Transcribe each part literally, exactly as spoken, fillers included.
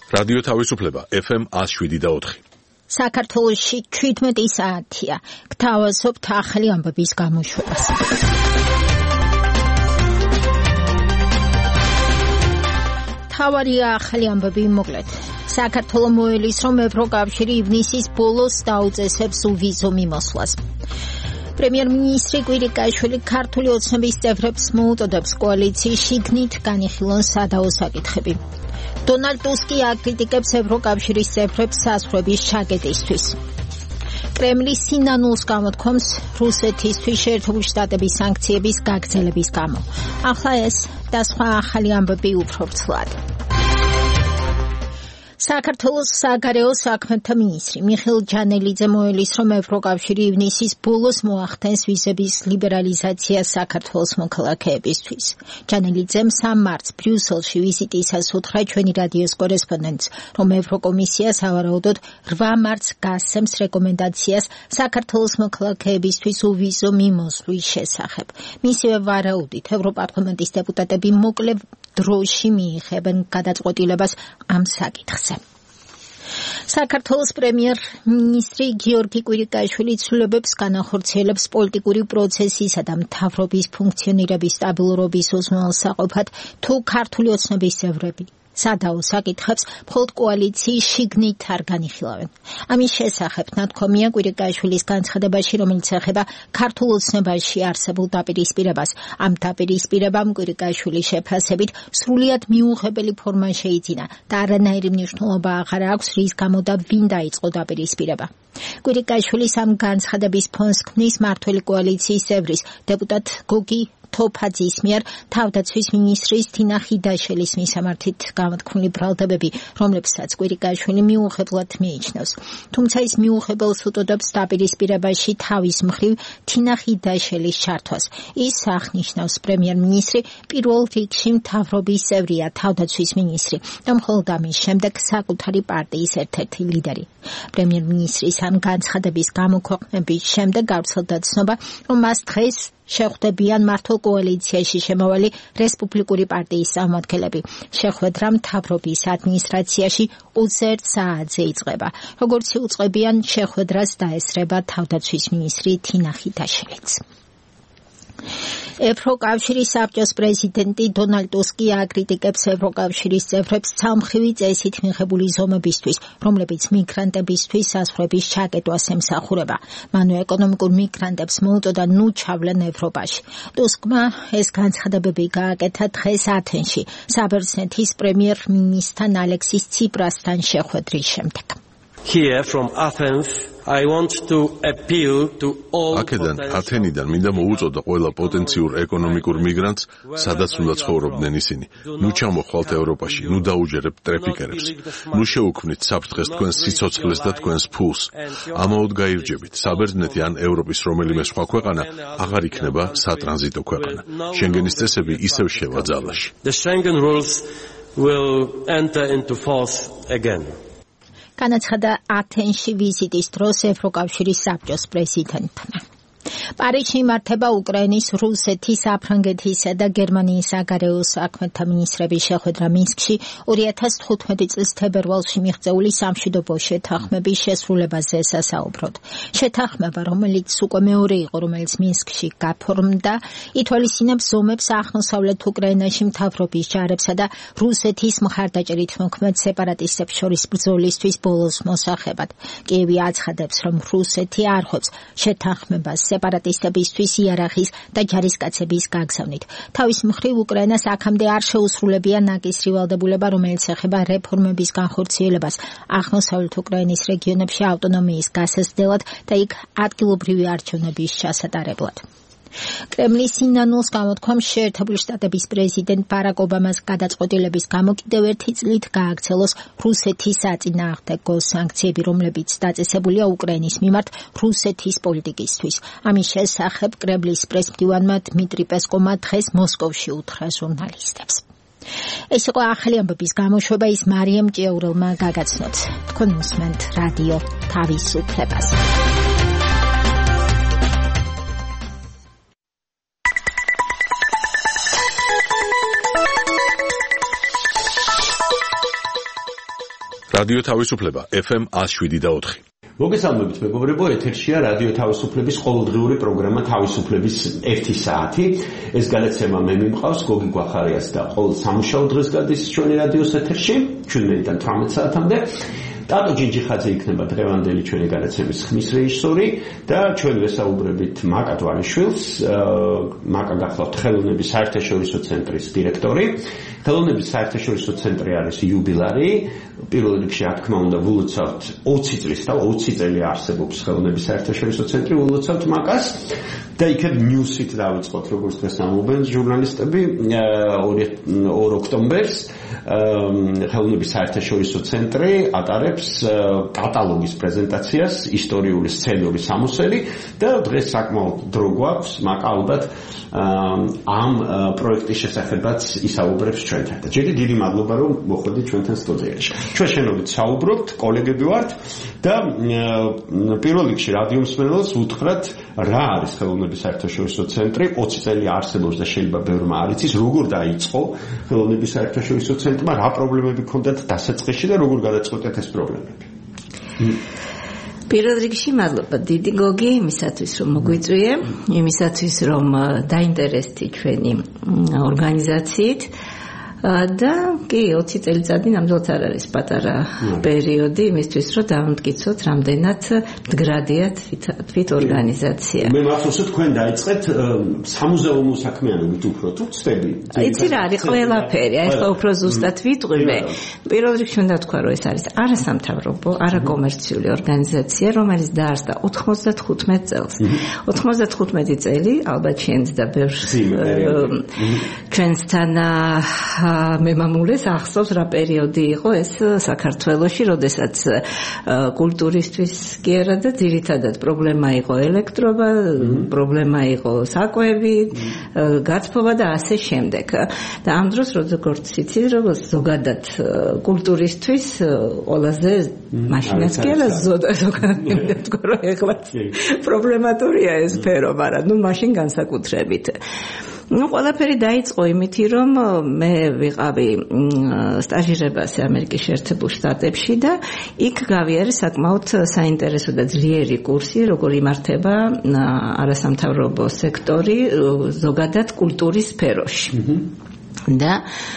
რადიო თავისუფლება ეფ ემ one oh seven და four. საქართველოში seventeen საათია. გთავაზობთ ახალი ამბების გამოშვებას. თავარია ახალი ამბები მოკლედ. საქართველო მოელის, რომ ევროკავშირი ივნისის ბოლოს დაუწესებს უვიზო მიმოსვლას. პრემიერ-მინისტრი კვირიკაშვილი ქართული ოცნების წევრებს მოუწოდებს კოალიციის შიგნით განიხილონ სადაო საკითხები. დონალდ ტუსკი აკრიტიკებს ევროკავშირის წევრებს საზღვრების ჩაკეტისთვის. კრემლი სინანულს გამოთქვამს რუსეთისთვის შეერთებული შტატების სანქციების გაგრძელების გამო. ახლა ეს და სხვა ახალი ამბები უფრო ვრცლად. საქართველოს საგარეო საქმეთა მინისტრი მიხეილ ჯანელიძე მოელის, რომ ევროკავშირი ივნისის ბოლოს მოახდენს ვიზების ლიბერალიზაციას საქართველოს მოქალაქეებისთვის. ჯანელიძემ სამი მარტს ბრიუსელში ვიზიტისას უთხრა ჩვენი რადიოს კორესპონდენტს, რომ ევროკომისია სავარაუდოდ eight მარტს გასცემს რეკომენდაციას საქართველოს მოქალაქეებისთვის უვიზო მიმოსვლის შესახებ. მისივე ვარაუდით ევროპარლამენტის დეპუტატები მოკლე დროში მიიღებენ გადაწყვეტილებას ამ საკითხზე. საქართველოს პრემიერ-მინისტრი გიორგი კვირიკაშვილი ცვლილებებს განახორციელებს პოლიტიკური პროცესისა და მთავრობის ფუნქციონირების სტაბილურობის უზრუნველსაყოფად, თუ ქართული ოცნების წევრები სადაო საკითხებს მხოლოდ კოალიციის შიგნით არ განიხილავენ. ამის შესახებ ნათქვამია კვირიკაშვილის განცხადებაში, რომელიც ეხება ქართულ ოცნებაში არსებულ დაპირისპირებას. ამ დაპირისპირებამ კვირიკაშვილის შეფასებით სრულიად მიუღებელი ფორმა შეიძინა და არანაირი მნიშვნელობა აღარ აქვს, რის გამო და ვინ დაიწყო დაპირისპირება. კვირიკაშვილის ამ განცხადების ფონს ქმნის მართველი კოალიციის წევრის დეპუტატ გოგი თოფაძის მიერ თავდაცვის მინისტრის თინა ხიდაშელის მისამართით გამოთქმული ბრალდებები, რომლებსაც კვირიკაშვილი მიუღებლად მიიჩნევს. თუმცა ის მიუღებელს უტოდებს დაპირისპირებაში თავის მხრივ თინა ხიდაშელის ჩართვას. ის აღნიშნავს, პრემიერ-მინისტრი პირველ რიგში მთავრობის წევრია, თავდაცვის მინისტრი და მხოლოდ ამის შემდეგ საკუთარი პარტიის ერთ-ერთი ლიდერი. პრემიერ-მინისტრის ამ განცხადების გამოქვეყნების შემდეგ გავრცელდა ცნობა, რომ მას დღეს შეხვდებიან მართლ კოალიციაში შემავალი რესპუბლიკური პარტიის წარმომადგენლები. შეხვედრა მთავრობის ადმინისტრაციაში ოცდაერთი საათზე იწყება. როგორც იუწყებიან შეხვედრას დაესწრება თავდაცვის მინისტრი თინა ხიდაშელიც. ევროკავშირის საბჭოს პრეზიდენტი დონალდ ტუსკი აკრიტიკებს ევროკავშირის წევრებს ცალმხრივი წესით მიღებული ზომებისთვის, რომლებიც მიგრანტებისთვის საზღვრების ჩაკეტვას ემსახურება. მანვე ეკონომიკურ მიგრანტებს მოუწოდა ნუ ჩავლენ ევროპაში. ტუსკმა ეს განცხადებები გააკეთა დღეს ათენში, საბერძნეთის პრემიერ-მინისტრთან ალექსის ციპრასთან შეხვედრის შემდეგ. Here from Athens I want to appeal to all აქედან ათენიდან მინდა მოუწოდა ყველა პოტენციურ ეკონომიკურ მიგრანტს, სადაც უნდა ცხოვრობდნენ ისინი. ნუ ჩამოხვალთ ევროპაში, ნუ დაუჯერებთ ტრეფიკერებს. ნუ შეუქმნით საფრთხეს თქვენს სიცოცხლეს და თქვენს ფულს. ამაოდ გაირჯებით, საბერძნეთი ან ევროპის რომელიმე სხვა ქვეყანა აღარ იქნება სატრანზიტო ქვეყანა. შენგენის წესები ისევ შევა ძალაში. The Schengen rules will enter into force again. განაცხადა ათენში ვიზიტის დროს ევროკავშირის საბჭოს პრეზიდენტმა. პარიზში იმართება უკრაინის, რუსეთის, საფრანგეთისა და გერმანიის საგარეო საქმეთა მინისტრების შეხვედრა მინსკში ორი ათას თხუთმეტი წლის თებერვალში მიღწეული სამშვიდობო შეთანხმების შესრულებაზე სასაუბროდ. შეთანხმება, რომელიც უკვე მეორე იყო, რომელიც მინსკში გაფორმდა, ითვალისწინებს ზომებს აღმოსავლეთ უკრაინაში მთავრობის ჯარებსა და რუსეთის მხარდაჭერით მოქმედ სეპარატისტებს შორის ბრძოლისთვის ბოლოს მოსახებად. კიევი აცხადებს, რომ რუსეთი არ ხვობს შეთანხმებას სეპარატისტებისთვის იარაღის და ჯარისკაცების გაგზავნით. თავის მხრივ უკრაინას აქამდე არ შეუსრულებია ნაკისრი ვალდებულება, რომელიც ეხება რეფორმების განხორციელებას აღმოსავლეთ უკრაინის რეგიონებში ავტონომიის გასაზრდელად და იქ ადგილობრივი არჩევნების ჩასატარებლად. კრემლის სინანულს გამოთქვამს შეერთებული შტატების პრეზიდენტ ბარაკ ობამას გადაწყვეტილების გამო კიდევ ერთი წლით გააგრძელოს რუსეთის საწინააღმდეგო სანქციები, რომლებიც დაწესებულია უკრაინის მიმართ რუსეთის პოლიტიკისთვის. ამის შესახებ კრემლის პრესმდივანმა დმიტრი პესკოვმა დღეს მოსკოვში უთხრა ჟურნალისტებს. ეს იყო ახალი ამბების გამოშვება, ის მარიამ ჭიაურელმა გაგაცნოთ. თქვენ უსმენთ რადიო თავისუფლებას. რადიო თავისუფლება ეფ ემ one oh seven და four. მოგესალმებით მეგობრებო, ეთერშია რადიო თავისუფლების ყოველდღიური პროგრამა თავისუფლების ერთი საათი. ეს განაცემა მე მიმყავს გოგი გვახარიას და ყოველ სამუშაო დღეს გადის ჩვენი რადიოს ეთერში, ჩვენიდან თვრამეტ საათამდე. ტატო ჯინჯიხაძე იქნება დღევანდელი ჩვენი განაცემის ხმის რეჟისორი და ჩვენ ვესაუბრებით მაკა დვალიშვილს, მაკა გახლავთ ხელოვნების საერთაშორისო ცენტრის დირექტორი. ხელოვნების საერთაშორისო ცენტრი არის იუბილარი. პირველ რიგში, რა თქმა უნდა, ვილოცავთ ოცი წლის და ოცი წელი არსებობს ხელოვნების საერთაშორისო ცენტრი, ვილოცავთ მაკას და იქ ნიუსით დავიწყოთ, როგორც დღეს ამბობენ ჟურნალისტები, ორ ოქტომბერს ხელოვნების საერთაშორისო ცენტრი ატარებს კატალოგის პრეზენტაციას, ისტორიული სცენური სამოსელი და დღეს საკმაოდ დრო გვაქვს, მაკა ალბათ ამ პროექტის შესახებაც ისაუბრებს ჩვენთან. და ჯერ დიდი მადლობა, რომ მოხვედით ჩვენთან სტუდიაში. ჩვენ შენობით საუბრობთ, კოლეგები ვართ და პირველ რიგში რადიო მსმენელს უთხრათ, რა არის ხელოვნების საერთაშორისო ცენტრი, ოცი წელი არსებობს და შეიძლება ბევრმა არ იცის, როგორ დაიწყო ხელოვნების საერთაშორისო ცენტრმა, რა პრობლემები ჰქონდათ დასაწყისში და როგორ გადაწყვეტეთ ეს პრობლემები. პირველ რიგში მადლობა დიდი გოგი იმისათვის რომ მოგვიწვიე, იმისათვის რომ დაინტერესდი ჩვენი ორგანიზაციით და კი ოცი წელიწადი ნამდვილად არ არის პატარა პერიოდი იმისთვის რომ დავამტკიცოთ რამდენად მდგრადია თვით ორგანიზაცია. მე მახსოვს თქვენ დაიწყეთ სამუზეუმო საქმიანობით უფრო თუ ცდები? იცი რა არის ყველაფერი, აი ხო უფრო ზუსტად ვიტყვი. პირველ რიგში უნდა ვთქვა რომ ეს არის არასამთავრობო, არაკომერციული ორგანიზაცია, რომელიც დაარსდა ოთხმოცდათხუთმეტ წელს. ოთხმოცდათხუთმეტი წელი ალბათ შენს და ბევრ ჩვენსთან მემამულეს ახსოვს რა პერიოდი იყო ეს საქართველოში, როდესაც კულტურისთვის კი არა და ძირითადად პრობლემა იყო ელექტრობა, პრობლემა იყო საკვები, გათბობა და ასე შემდეგ. და ამ დროს როგორც იცი, რომ ზოგადად კულტურისთვის ყველაზე მაშინაც კი არა ზოგადად თქვა რომ ეხლა პრობლემატურია ეს სფერო, მაგრამ ნუ მაშინ განსაკუთრებით. Ну, ყველაფერი დაიწყო იმითი, რომ მე ვიყავი სტაჟირებაზე ამერიკის შეერთებულ შტატებში და იქ გავიარე საკმაოდ საინტერესო და ძლიერი კურსი, როგორ იმართება არასამთავრობო სექტორი ზოგადად კულტურის სფეროში. და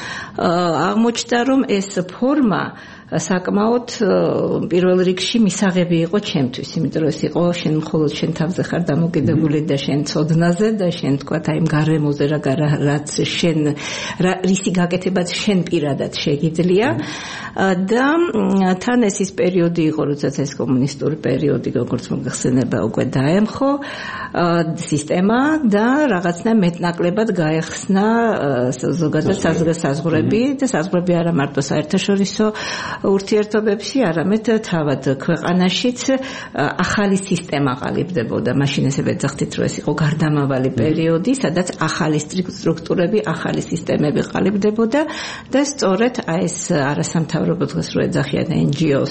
აღმოჩნდა, რომ ეს ფორმა საკმაოდ პირველ რიგში მისაღები იყო ჩემთვის, იმიტომ რომ ეს იყო შენ მხოლოდ შენ თავზე ხარ დამოკიდებული და შენ ცოდნაზე და შენ თქვა აი იმ გარემოზე რა რაც შენ რისი გაკეთებაც შენ პირადად შეგიძლია და თან ეს ის პერიოდი იყო, როდესაც ეს კომუნისტური პერიოდი, როგორც მოგეხსენება, უკვე დაემხო სისტემა და რაღაცნა მეტნაკლებად გაეხსნა ზოგადად საზღვრები და საზღვრები არა მარტო საერთაშორისო ურთიერთობებში, არამედ თავად ქვეყანაშიც ახალი სისტემა ყალიბდებოდა. მაშინ ესე ვეძახდით, რომ ეს იყო გარდამავალი პერიოდი, სადაც ახალი სტრუქტურები, ახალი სისტემები ყალიბდებოდა და სწორედ აი ეს არასამთავრობო დღეს რო ეძახიან ენ ჯი ოს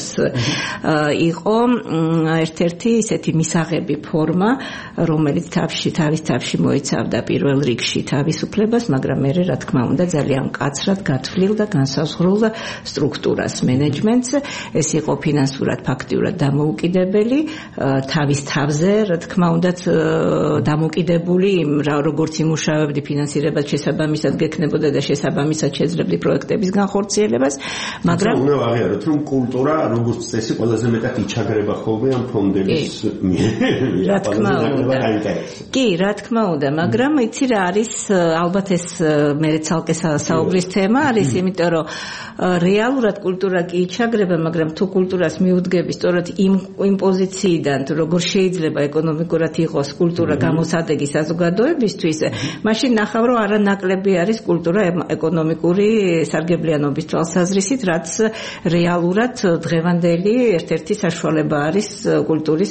იყო ერთ-ერთი ისეთი მისაღები ფორმა, რომელიც თავში თავის თავში მოიცავდა პირველ რიგში თავისუფლებას, მაგრამ მე რა თქმა უნდა ძალიან მკაცრად გათვლილ და განსაზღვრულ სტრუქტურას მენეჯმენტს. ეს იყო ფინანსურად ფაქტიურად დამოუკიდებელი, თავის თავზე, რა თქმა უნდა, დამოუკიდებული, როგორც იმუშავებდი ფინანსირებას შესაბამისად გექნებოდა და შესაბამისად შეძლებდი პროექტების განხორციელებას, მაგრამ უნდა ვაღიაროთ, რომ კულტურა როგორც წესი ყველაზე მეტად იჩაგრება ხოლმე ამ ფონდების მიერ. რა თქმა უნდა. კი, რა თქმა უნდა, მაგრამ იცი რა არის, ალბათ ეს მე ცალკე საუბრის თემა არის, იმიტომ რომ რეალურად კულტურა კი იჩაგრება, მაგრამ თუ კულტურას მიუდგები სწორედ იმ იმ პოზიციიდან, თუ როგორ შეიძლება ეკონომიკურად იყოს კულტურა გამოსადეგი საზოგადოებისთვის, მაშინ ნახავ, რომ არანაკლები არის კულტურა ეკონომიკური სარგებლიანობის თვალსაზრისით, რაც რეალურად დღევანდელი ერთ-ერთი საშუალება არის კულტურის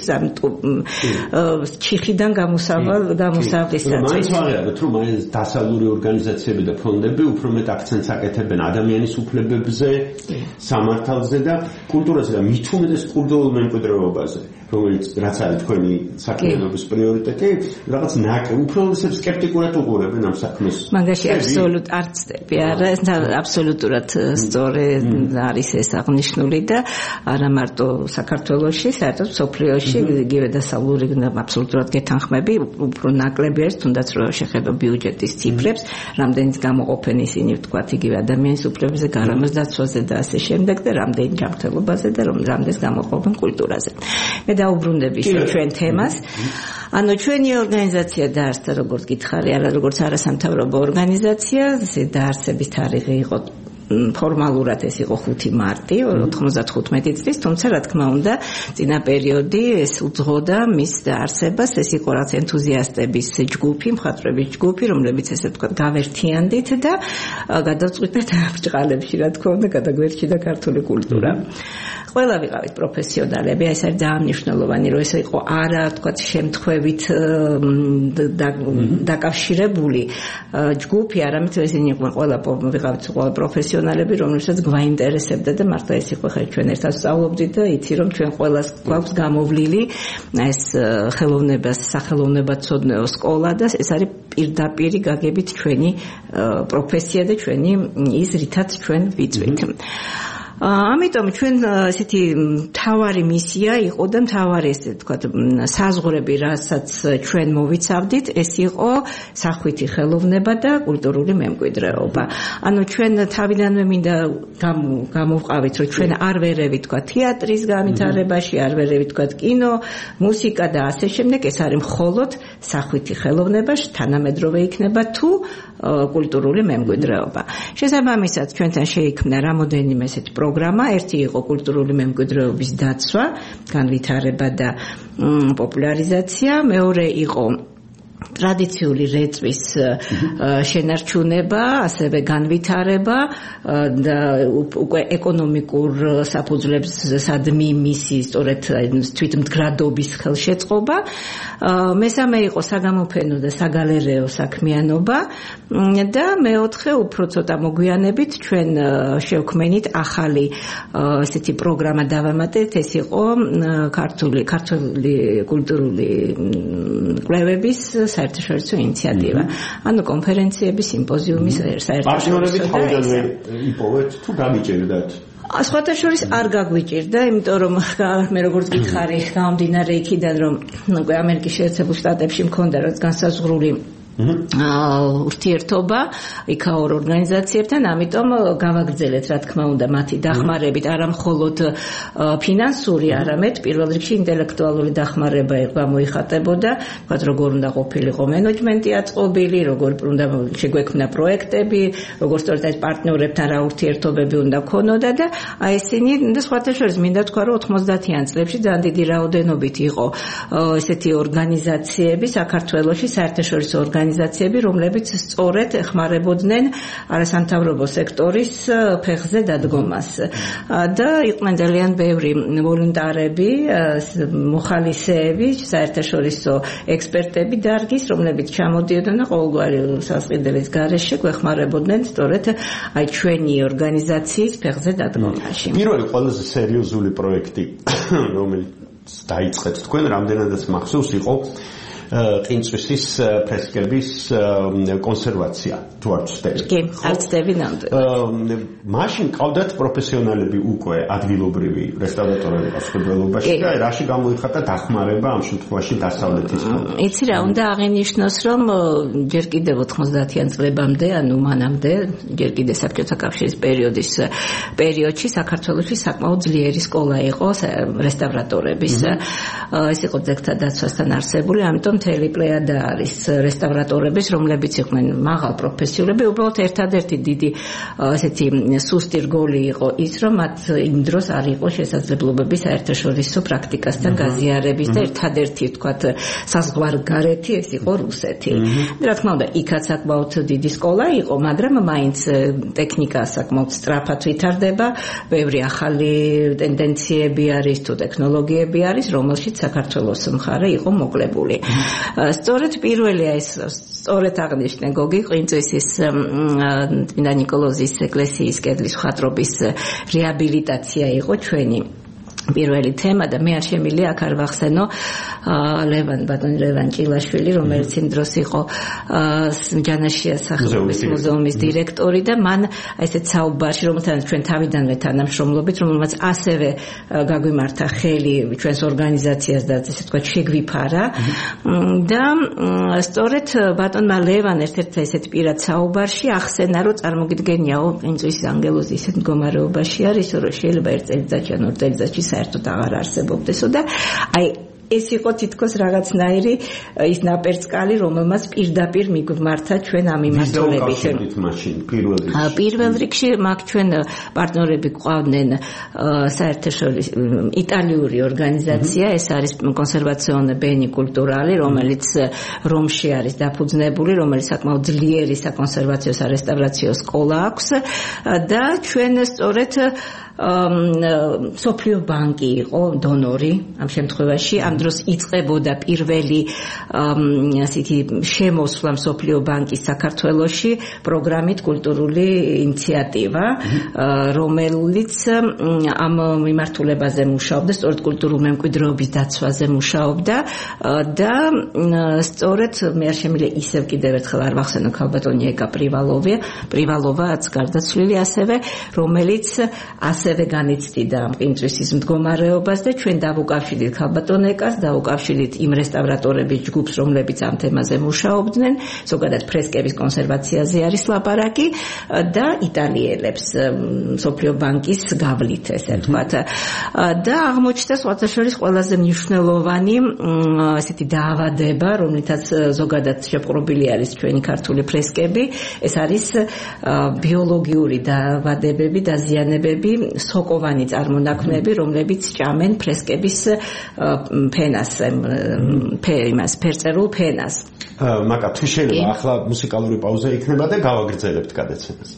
ჩიხიდან გამოსავალ გამოსავლისას. მაინც ვაღიაროთ, რომ აი დასავლური ორგანიზაციები და ფონდები უფრო მეტ აქცენტს აკეთებენ ადამიანის უფლებებზე, სამართალზე და კულტურაზე და მით უმეტეს კულტურულ მემკვიდრეობაზე. რომელიც რაც არის თქვენი საქმიანობის პრიორიტეტი, რაღაც ნაკ უფრო სკეპტიკურად უყურებენ ამ საქმეს. მაგაში აბსოლუტ არ ცდები, არა, აბსოლუტურად სწორი არის ეს აღნიშნული და არა მარტო საქართველოში, საერთოდ მსოფლიოში იგივე დასავლური აბსოლუტურად გეთანხმები, უფრო ნაკლები არის, თუნდაც რომ შეხედო ბიუჯეტის ციფრებს, რამდენიც გამოყოფენ ისინი ვთქვათ იგივე ადამიანის უფლებებზე, გარემოს დაცვაზე და ასე შემდეგ და რამდენი ჯანმრთელობაზე და რამდენს გამოყოფენ კულტურაზე. მე დაუბრუნდები ჩვენ თემას. ანუ ჩვენი ორგანიზაცია დაარსდა როგორც გითხარი, არა როგორც არასამთავრობო ორგანიზაცია, დაარსების თარიღი იყო ფორმალურად ეს იყო ხუთი მარტი ოთხმოცდახუთმეტი წლის, თუმცა რა თქმა უნდა წინა პერიოდი ეს უძღოდა მის დაარსებას, ეს იყო რაც ენთუზიასტების ჯგუფი, მხატვრების ჯგუფი, რომლებიც ესე ვთქვათ გავერთიანდით და გადავწყვიტეთ ბრჭყალებში, რა თქმა უნდა, გადაგვერჩიდა ქართული კულტურა. ყველა ვიყავით პროფესიონალები, ეს არის ძალიან მნიშვნელოვანი, რომ ეს იყო არა ვთქვათ შემთხვევით დაკავშირებული ჯგუფი, არამედ ესენი იყვნენ ყველა ვიყავით ყველა პროფესიონალები, რომლებსაც გვაინტერესებდა და მართლა ეს იყო ხა ჩვენ ერთად სწავლობდით და იცი რომ ჩვენ ყველას გვაქვს გამოვლილი ეს ხელოვნებას, სახელოვნებაცოდნეო სკოლა და ეს არის პირდაპირი გაგებით ჩვენი პროფესია და ჩვენი ის რითაც ჩვენ ვიწვით. ამიტომ ჩვენ ესეთი თავარი მისია იყო და თავარი ესე ვთქვათ საზღვრები, რასაც ჩვენ მოვიცავდით, ეს იყო სახვითი ხელოვნება და კულტურული მემკვიდრეობა. ანუ ჩვენ თავიდანვე მინდა გამოვყავით, რომ ჩვენ არ ვერევით ვთქვათ თეატრის განვითარებაში, არ ვერევით ვთქვათ კინო, მუსიკა და ასე შემდეგ, ეს არის მხოლოდ სახვითი ხელოვნება, თანამედროვე იქნება თუ კულტურული მემკვიდრეობა. შესაბამისად, ჩვენთან შეიქმნა რამოდენიმე ესეთი პროგრამა, ერთი იყო კულტურული მემკვიდრეობის დაცვა, განვითარება და პოპულარიზაცია, მეორე იყო ტრადიციული რეწვის შენარჩუნება, ასევე განვითარება და უკვე ეკონომიკურ საფუძვლებსადმი მისი სწორედ თვითმდგრადობის ხელშეწყობა. მესამე იყო საგამოფენო და საგალერეო საქმიანობა და მეოთხე უფრო ცოტა მოგვიანებით ჩვენ შევქმენით ახალი ესეთი პროგრამა დავამატეთ, ეს იყო ქართული ქართული კულტურული კვლევების საერთაშორისო ინიციატივა. ანუ კონფერენციები, სიმპოზიუმი საერთაშორისო. პარტნიორები თავიდანვე იპოვეთ თუ გამიჭირდათ? სხვათა შორის არ გაგვიჭირდა, იმიტომ რომ მე როგორც გითხარი, გამომდინარე იქიდან რომ უკვე ამერიკის შეერთებულ შტატებში მქონდა რაც განსაზღვრული ურთიერთობა იქაურ ორგანიზაციებთან, ამიტომ გავაგრძელეთ რა თქმა უნდა მათი დახმარებით, არა მხოლოდ ფინანსური, არამედ პირველ რიგში ინტელექტუალური დახმარება გამოიხატებოდა, ვთქვათ როგორ უნდა ყოფილიყო მენეჯმენტი აწყობილი, როგორ უნდა შეგვექმნა პროექტები, როგორ სწორედ ეს პარტნიორებთან რა ურთიერთობები უნდა ქონოდა და აი ესენი და სხვათა შორის მინდა თქვა რომ ოცდაათიან წლებში ძალიან დიდი რაოდენობით იყო ესეთი ორგანიზაციები საქართველოში, საერთაშორისო ორგანიზაციები, რომლებიც სწორედ ეხმარებოდნენ არასამთავრობო სექტორის ფეხზე დადგომას. და იყვნენ ძალიან ბევრი ვოლუნტარები, მოხალისეები, საერთაშორისო ექსპერტები დარგის, რომლებიც ჩამოდიოდნენ და ყოველგვარი სასყიდლის გარეშე გვეხმარებოდნენ სწორედ აი ჩვენი ორგანიზაციის ფეხზე დადგომაში. პირველი ყველაზე სერიოზული პროექტი, რომელიც დაიწყეთ თქვენ, რამდენადაც მახსოვს იყო ყინწვისის ფრესკების კონსერვაცია თუ არ ვცდები. კი, არ ვცდები ნამდვილად. მაშინ ყავდათ პროფესიონალები უკვე ადგილობრივი რესტავრატორები გასწორებელობაში და რაში გამოიხატა დახმარება ამ შემთხვევაში დასავლეთის მხარეს. იცი რა, უნდა აღინიშნოს, რომ ჯერ კიდევ ოცდაათიან წლებამდე, ანუ მანამდე, ჯერ კიდევ საბჭოთა კავშირის პერიოდის პერიოდში საქართველოში საკმაოდ ძლიერი სკოლა იყო რესტავრატორების. ეს იყო ძეგლთა დაცვასთან არსებული, ამიტომ მთელი პლეიადა არის რესტავრატორების, რომლებიც იყვნენ მაღალ პროფესიულები, უბრალოდ ერთადერთი დიდი ესეთი სუსტი რგოლი იყო ის, რომ მათ იმ დროს არ იყო შესაძლებლობები საერთაშორისო პრაქტიკასთან გაზიარების და ერთადერთი ვთქვათ საზღვარგარეთი ეს იყო რუსეთი. რა თქმა უნდა, იქაც საკმაოდ დიდი სკოლა იყო, მაგრამ მაინც ტექნიკა საკმაოდ სწრაფად ვითარდება, ბევრი ახალი ტენდენციები არის თუ ტექნოლოგიები არის, რომელშიც საქართველოს მხარე იყო მოკლებული. სწორედ პირველია ეს სწორედ აღნიშნე გოგი ყინწვისის წმინდა ნიკოლოზის ეკლესიის კედლის მხატვრობის რეაბილიტაცია იყო ჩვენი პირველი თემა და მე არ შემიძლია აქ არ ვახსენო ლევან ბატონი ლევან ჭილაშვილი, რომელიც იმ დროს იყო ჯანაშიას სახელობის მუზეუმის დირექტორი და მან ესეთ საუბარში, რომელთანაც ჩვენ თავიდანვე თანამშრომლობით, რომელმაც ასევე გაგვიმართა ხელი ჩვენს ორგანიზაციას და ესე თქვა შეგვიფარა და სწორედ ბატონმა ლევან ერთ-ერთ ესეთ პირად საუბარში ახსენა, რომ წარმოგიდგენიაო, პრინცის ანგელოზი ისეთ მდგომარეობაში არის, რომ შეიძლება ერთ წელიწადში ან ორ წელიწადში საერთოდ აღარ არსებობდესო და აი ეს იყო თითქოს რაღაცნაირი ის ნაპერწკალი, რომელმაც პირდაპირ მიგვმართა ჩვენ ამ იმართულებით. პირველ რიგში მაგ ჩვენ პარტნიორები გვყავდნენ საერთაშორისო იტალიური ორგანიზაცია, ეს არის კონსერვაციონე ბენი კულტურალი, რომელიც რომში არის დაფუძნებული, რომელიც საკმაოდ ძლიერი საკონსერვაციო სარესტავრაციო სკოლა აქვს და ჩვენ სწორედ სოფლიო ბანკი იყო დონორი ამ შემთხვევაში. ამ დროს იწყებოდა პირველი ასეთი შემოსვლა სოფლიო ბანკის საქართველოში პროგრამით კულტურული ინიციატივა, რომელიც ამ მიმართულებაზე მუშაობდა, სწორედ კულტურული მემკვიდრეობის დაცვაზე მუშაობდა და სწორედ მე არ შემიძლია ისევ კიდევ ერთხელ არ ვახსენო ქალბატონი ეკა პრივალოვი, პრივალოვაც გარდაცვლილი ასევე, რომელიც ასევე განიცდიდა პრინცის მდგომარეობას და ჩვენ დავუკავშირდით ქალბატონ ეკას, დავუკავშირდით იმ რესტავრატორების ჯგუფს, რომლებიც ამ თემაზე მუშაობდნენ, ზოგადად ფრესკების კონსერვაციაზე არის ლაპარაკი და იტალიელებს სოფლიო ბანკის გავლით, ესე ვთქვათ. და აღმოჩნდა სხვათა შორის ყველაზე მნიშვნელოვანი ასეთი დაავადება, რომლითაც ზოგადად შეპყრობილი არის ჩვენი ქართული ფრესკები, ეს არის ბიოლოგიური დაავადებები, დაზიანებები, სოკოვანი წარმონაქმნები, რომლებიც ჭამენ ფრესკების ფენას, იმას ფერწერულ ფენას. მაკა თუ შეიძლება ახლა მუსიკალური პაუზა იქნება და გავაგრძელებთ გადაცემას.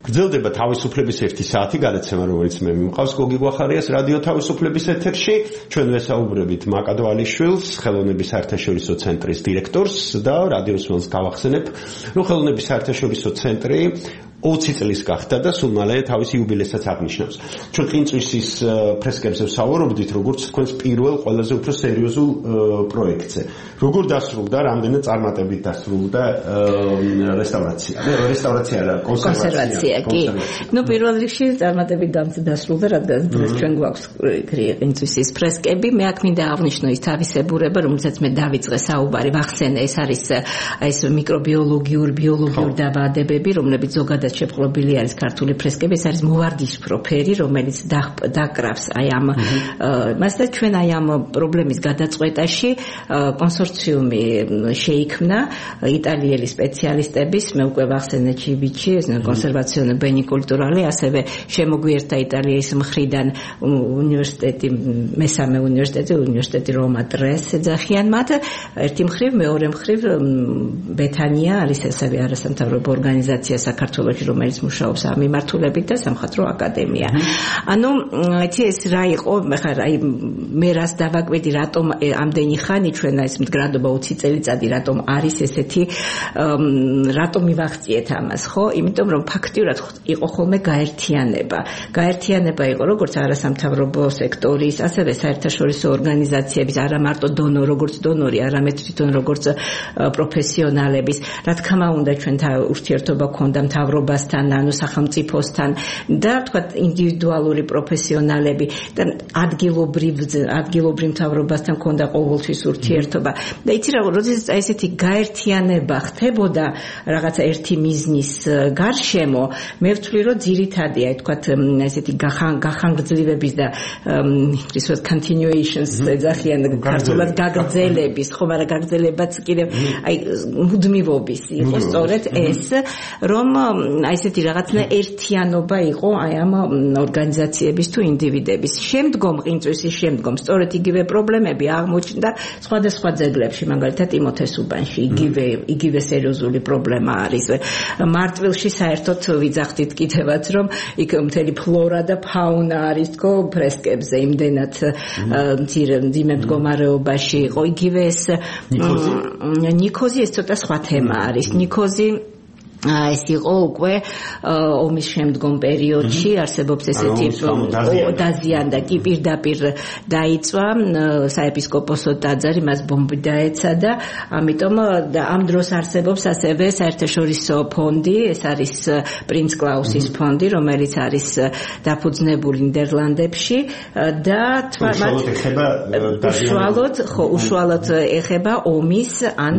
გრძელდება თავისუფლების ერთი საათი გადაცემა, რომელიც მე მიმყავს გოგი გვახარიას რადიო თავისუფლების ეთერში. ჩვენ ვესაუბრებით მაკა დვალიშვილს, ხელოვნების საერთაშორისო ცენტრის დირექტორს და რადიოს ველს გავახსენებ, რომ ხელოვნების საერთაშორისო ცენტრი ოცი წლის გახდა და სულ მალე თავის იუბილესაც აღნიშნავს. ჩვენ ყინწვისის ფრესკებზე ვსაუბრობდით, როგორც თქვენს პირველ ყველაზე უფრო სერიოზულ პროექტზე. როგორ დასრულდა, რამდენი წარმატებით დასრულდა რესტავრაცია? რესტავრაცია რა, კონსერვაცია, კი. ნუ პირველ რიგში წარმატებით დასრულდა, რადგან ჩვენ გვაქვს ყინწვისის ფრესკები. მე აქ მინდა აღვნიშნო ის თავისებურება, რომელსაც მე დავიწყე საუბარი, ვახსენე, ეს არის ეს მიკრობიოლოგიურ, ბიოლოგიურ დაბადებები, რომლებიც ზოგადად შეფყრობილი არის ქართული ფრესკები, ეს არის მოვარდისფრო ფერი, რომელიც დაკრავს აი ამ მას და ჩვენ აი ამ პრობლემის გადაწყვეტაში კონსორციუმი შეიქმნა იტალიელი სპეციალისტების, მე უკვე ვახსენე ჩიბიჩი, კონსერვაციონო ბენი კულტურალი, ასევე შემოგვიერთა იტალიის მხრიდან უნივერსიტეტი, მესამე უნივერსიტეტი, უნივერსიტეტი რომა ტრეს ეძახიან მათ, ერთი მხრივ, მეორე მხრივ ბეთანია არის ასევე არასამთავრობო ორგანიზაცია საქართველოში, რომელიც მუშაობს ამ მიმართულებით და სამხატვრო აკადემია. ანუ იცი ეს რა იყო, ხა აი მე რას დავაკვირდი, რატომ ამდენი ხანი ჩვენ ეს მდგრადობა ოცი წელიწადი რატომ არის ესეთი, რატომ მივახციეთ ამას, ხო? იმიტომ რომ ფაქტიურად იყო ხოლმე გაერთიანება. გაერთიანება იყო როგორც არასამთავრობო სექტორის, ასევე საერთაშორისო ორგანიზაციების, არა მარტო დონო, როგორც დონორი, არამედ თვითონ როგორც პროფესიონალების. რა თქმა უნდა ჩვენ ურთიერთობა გქონდა მთავრობასთან, ანუ სახელმწიფოსთან და თქვა ინდივიდუალური პროფესიონალები და ადგილობრივ ადგილობრივ მთავრობასთან გქონდა ყოველთვის ურთიერთობა. და იცი რა, როდესაც ესეთი გაერთიანება ხდებოდა რაღაცა ერთი მიზნის გარშემო, მე ვთვლი რომ ძირითადია, თქვა ესეთი გახანგრძლივების და ისეთ continuations ეძახიან ქართულად გაგრძელების, ხო, მაგრამ გაგრძელებაც კიდევ აი მუდმივობის იყო სწორედ ეს, რომ აი ესეთი რაღაცნა ერთიანობა იყო აი ამ ორგანიზაციების თუ ინდივიდების. შემდგომ ყინწვისის შემდგომ სწორედ იგივე პრობლემები აღმოჩნდა სხვადასხვა ძეგლებში, მაგალითად იმოთეს უბანში იგივე იგივე სერიოზული პრობლემა არის. მარტვილში საერთოდ ვიძახდით კიდევაც, რომ იქ მთელი ფლორა და ფაუნა არის თქო ფრესკებზე იმდენად მძიმე მდგომარეობაში იყო. იგივე ეს ნიქოზი ეს ცოტა სხვა თემა არის. ნიქოზი ეს იყო უკვე ომის შემდგომ პერიოდში, არსებობს ესეთი დაზიანდა, კი პირდაპირ დაიწვა საეპისკოპოსო ტაძარი, მას ბომბი დაეცა და ამიტომ ამ დროს არსებობს ასევე საერთაშორისო ფონდი, ეს არის პრინც კლაუსის ფონდი, რომელიც არის დაფუძნებული ნიდერლანდებში და უშუალოდ ხო უშუალოდ ეხება ომის ან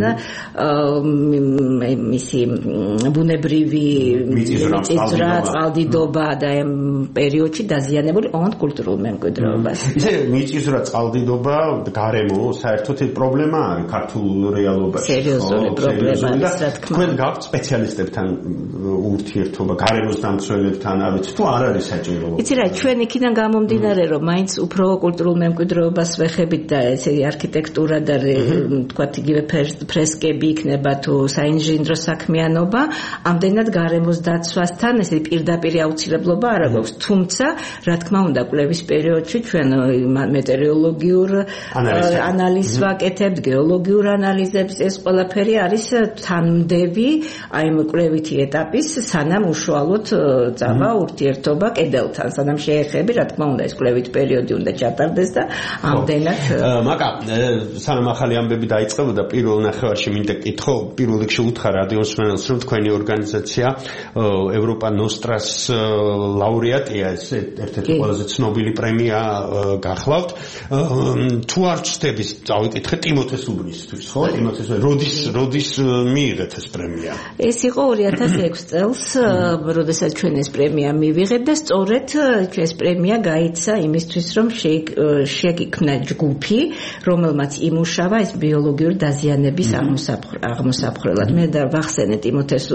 მისი ბუნებრივი მიწისძვრა, წყალდიდობა და ამ პერიოდში დაზიანებული ოღონდ კულტურულ მემკვიდრეობას. ისე მიწისძვრა, წყალდიდობა, გარემო საერთოდ პრობლემა არის ქართულ რეალობაში. სერიოზული პრობლემა არის, რა თქმა უნდა. თქვენ გაქვთ სპეციალისტებთან ურთიერთობა, გარემოს დამცველებთან, არის თუ არ არის საჭირო? იცი რა, ჩვენ იქიდან გამომდინარე, რომ მაინც უფრო კულტურულ მემკვიდრეობას ვეხებით და ესე არქიტექტურა და თქვათ იგივე ფრესკები იქნება თუ საინჟინრო საქმიანობა, ამდენად გარემოს დაცვასთან ესე პირდაპირ აუცილებლობა არ აქვს. თუმცა, რა თქმა უნდა, კვლევის პერიოდში ჩვენ მეტეოროლოგიურ ანალიზს ვაკეთებთ, გეოლოგიურ ანალიზებს, ეს ყველაფერი არის თანმდევი აი ამ კვლევითი ეტაპის, სანამ უშუალოდ წავა ურთიერთობა კედელთან, სანამ შეეხები, რა თქმა უნდა, ეს კვლევით პერიოდი უნდა ჩატარდეს და ამდენად. მაკა, სანამ ახალი ამბები დაიწყებოდა პირველ ნახევარში მინდა კითხო, პირველ რიგში უთხრა რადიოს მსმენელს, რომ თქვენი ორგანიზაცია ევროპა ნოსტრას ლაურეატია, ეს ერთ-ერთი ყველაზე ცნობილი პრემია გახლავთ. თუ არ ვწდები, წავიკითხე ტიმოთეს უბნისთვის, ხო? ტიმოთეს როდის როდის მიიღეთ ეს პრემია? ეს იყო ორი ათას ექვსი წელს, როდესაც ჩვენ ეს პრემია მივიღეთ და სწორედ ეს პრემია გაიცა იმისთვის, რომ შეიქმნა ჯგუფი, რომელმაც იმუშავა ეს ბიოლოგიური დაზიანების აღმოსაფხრელად. მე და ვახსენე ტიმოთეს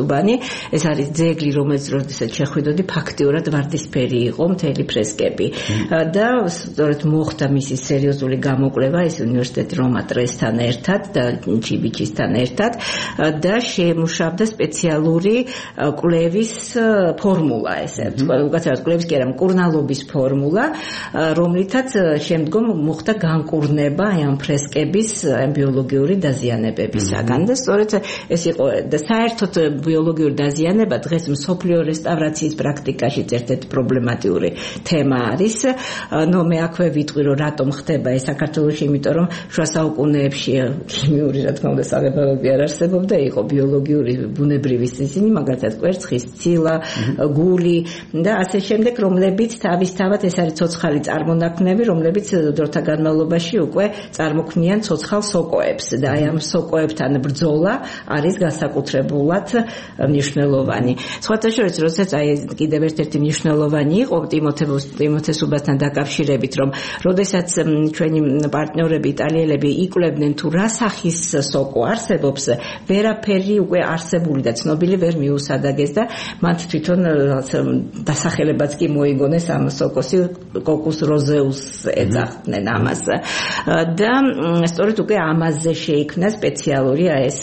ხუთწლიანი. ეს არის ძეგლი, რომელიც როდესაც შეხვიდოდი, ფაქტიურად ვარდისფერი იყო მთელი ფრესკები. და სწორედ მოხდა მისი სერიოზული გამოკვლევა ეს უნივერსიტეტი რომა ტრესთან ერთად და ჩიბიჩისთან ერთად და შეემუშავდა სპეციალური კვლევის ფორმულა, ესე ვთქვა, უკაცრავად კვლევის კი არა, მკურნალობის ფორმულა, რომლითაც შემდგომ მოხდა განკურნება ამ ფრესკების ბიოლოგიური დაზიანებებისაგან და სწორედ ეს იყო და საერთოდ ბიოლოგიური დაზიანება დღეს მსოფლიო რესტავრაციის პრაქტიკაში ერთ-ერთი პრობლემატიური თემა არის. ნუ მე აქვე ვიტყვი რომ რატომ ხდება ეს საქართველოში, იმიტომ რომ შუა საუკუნეებში ქიმიური რა თქმა უნდა საღებავები არ არსებობდა, იყო ბიოლოგიური ბუნებრივი სიზინი, მაგალითად კვერცხის ცილა, გული და ასე შემდეგ, რომლებიც თავისთავად ეს არის ცოცხალი წარმონაქმნები, რომლებიც დროთა განმავლობაში უკვე წარმოქმნიან ცოცხალ სოკოებს და აი ამ სოკოებთან ბრძოლა არის განსაკუთრებულად მნიშვნელოვანი. სხვათა შორის, როდესაც აი კიდევ ერთ-ერთი მნიშვნელოვანი იყო ტიმოთესუბასთან დაკავშირებით, რომ როდესაც ჩვენი პარტნიორები იტალიელები იკვლევდნენ თუ რა სახის სოკო არსებობს, ვერაფერი უკვე არსებული და ცნობილი ვერ მიუსადაგეს და მათ თვითონ დასახელებაც კი მოიგონეს ამ სოკოსი, კოკუს როზეუს ეძახდნენ ამას. და სწორედ უკვე ამაზე შეიქმნა სპეციალური ეს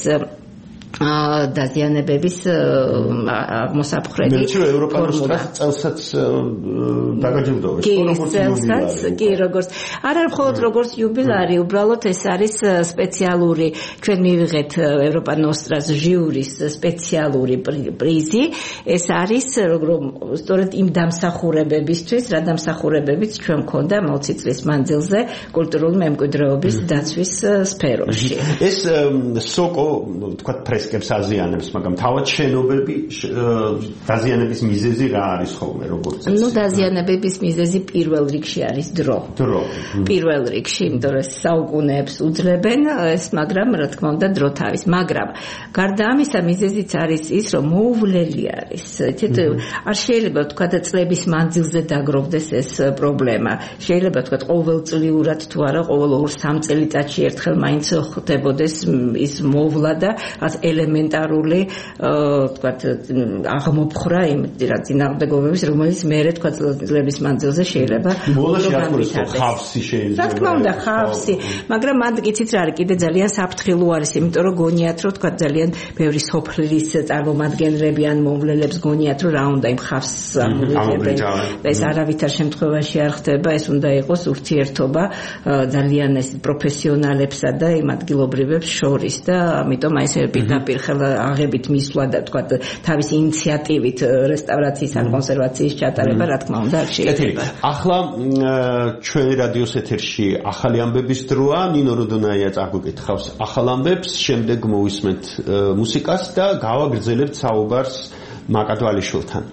დაზიანებების აღმოსაფხრელი ფორმულა. წელსაც დაგაჯილდოვეს. კი, წელსაც, კი, როგორც არ არის მხოლოდ როგორც იუბილარი, უბრალოდ ეს არის სპეციალური, ჩვენ მივიღეთ ევროპა ნოსტრას ჟიურის სპეციალური პრიზი. ეს არის რომ სწორედ იმ დამსახურებებისთვის, რა დამსახურებებიც ჩვენ მქონდა ოცი წლის მანძილზე კულტურული მემკვიდრეობის დაცვის სფეროში. ეს სოკო, თქვა ფრესკებს აზიანებს, მაგრამ თავად შენობები დაზიანების მიზეზი რა არის ხოლმე, როგორც ეს? ნუ დაზიანებების მიზეზი პირველ რიგში არის დრო. დრო. პირველ რიგში, იმიტომ რომ საუკუნეებს უძლებენ ეს, მაგრამ რა თქმა უნდა დრო თავის, მაგრამ გარდა ამისა მიზეზიც არის ის, რომ მოუვლელი არის. არ შეიძლება თქვა და წლების მანძილზე დაგროვდეს ეს პრობლემა. შეიძლება თქვა ყოველწლიურად თუ არა, ყოველ ორ-სამ წელიწადში ერთხელ მაინც ხდებოდეს ის მოვლა და ელემენტარული თქვა აღმოფხრა იმ რა წინააღმდეგობების, რომელიც მეერე თქვა წლების მანძილზე შეიძლება ხავსი შეიძლება. რა თქმა უნდა ხავსი, მაგრამ მანდ იცით რა არის, კიდე ძალიან საფრთხილო არის, იმიტომ რომ გონიათ რომ თქვა ძალიან ბევრი სოფლის წარმომადგენლები ან მომვლელებს გონიათ რომ რა უნდა იმ ხავსს ამოვიძებენ და ეს არავითარ შემთხვევაში არ ხდება, ეს უნდა იყოს ურთიერთობა ძალიან ეს პროფესიონალებსა და იმ ადგილობრივებს შორის და ამიტომ აი ეს პირდაპირ აღებით მისვლა და თქვა თავისი ინიციატივით რესტავრაციის ან კონსერვაციის ჩატარება რა თქმა უნდა არ შეიძლება. ახლა ჩვენი რადიოს ეთერში ახალი ამბების დროა, ნინო როდონაია წაგვიკითხავს ახალ ამბებს, შემდეგ მოვისმენთ მუსიკას და გავაგრძელებთ საუბარს მაკადვალიშვილთან.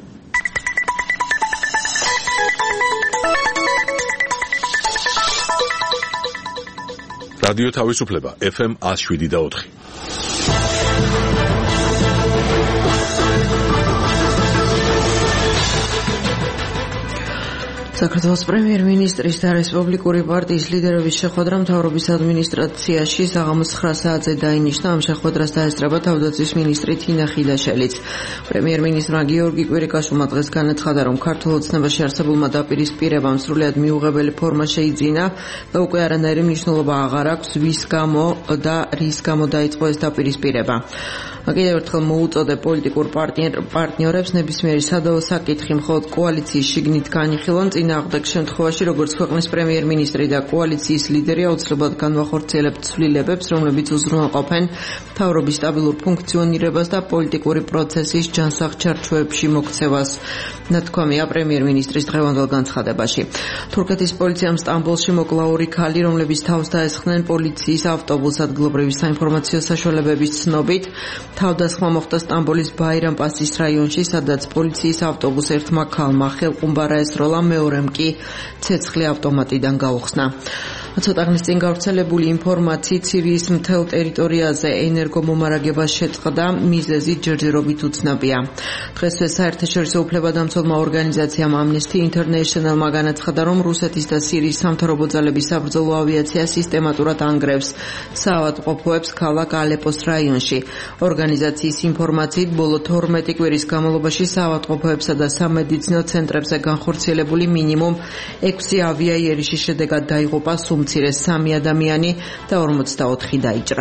რადიო თავისუფლება ეფ ემ one oh seven და four. საქართველოს პრემიერ-მინისტრის და რესპუბლიკური პარტიის ლიდერების შეხვედრა მთავრობის ადმინისტრაციაში საღამოს ცხრა საათზე დაინიშნა. ამ შეხვედრას დაესწრება თავდაცვის მინისტრი თინა ხილაშელიც. პრემიერ-მინისტრმა გიორგი კვირიკაშვილმა დღეს განაცხადა, რომ ქართულ ოცნებაში არსებულმა დაპირისპირებამ სრულიად მიუღებელი ფორმა შეიძინა და უკვე არანაირი მნიშვნელობა აღარ აქვს, ვის გამო და რის გამო დაიწყო ეს დაპირისპირება. კიდევ ერთხელ მოუწოდე პოლიტიკურ პარტნიორებს ნებისმიერი სადავო საკითხი მხოლოდ კოალიციის შიგნით განიხილონ. წინააღმდეგ შემთხვევაში, როგორც ქვეყნის პრემიერ-მინისტრი და კოალიციის ლიდერი აუცილებლად განვახორციელებთ ცვლილებებს, რომლებიც უზრუნველყოფენ მთავრობის სტაბილურ ფუნქციონირებას და პოლიტიკური პროცესის ჯანსაღ-ჩარჩოებში მოქცევას, ნათქვამია პრემიერ-მინისტრის დღევანდელ განცხადებაში. თურქეთის პოლიციამ სტამბოლში მოკლა ორი ქალი, რომლებიც თავს დაესხნენ პოლიციის ავტობუსს ადგილობრივი საინფორმაციო საშუალებების ცნობით. თავდასხმა მოხდა სტამბოლის ბაირამპასის რაიონში, სადაც პოლიციის ავტობუსს ერთმა ქალმა ხელყუმბა აესროლა, მეორემ კი ცეცხლი ავტომატიდან გაუხსნა. ცოტა ხნის წინ გავრცელებული ინფორმაციით სირიის მთელ ტერიტორიაზე ენერგომომარაგებას შეწყდა, მიზეზი ჯერჯერობით უცნობია. დღესვე საერთაშორისო უფლებადამცველმა ორგანიზაციამ Amnesty International-მა განაცხადა, რომ რუსეთის და სირიის სამთავრობო ძალების საბრძოლო ავიაცია სისტემატურად ანგრევს საავადმყოფოებს ქალაქ ალეპოს რაიონში. ორგანიზაციის ინფორმაციით, ბოლო თორმეტი კვირის განმავლობაში საავადმყოფოებსა და სამედიცინო ცენტრებზე განხორციელებული მინიმუმ ექვსი ავიაიერიშის შედეგად დაიღუპა სულ მცირე სამი ადამიანი და ორმოცდაოთხი დაიჭრა.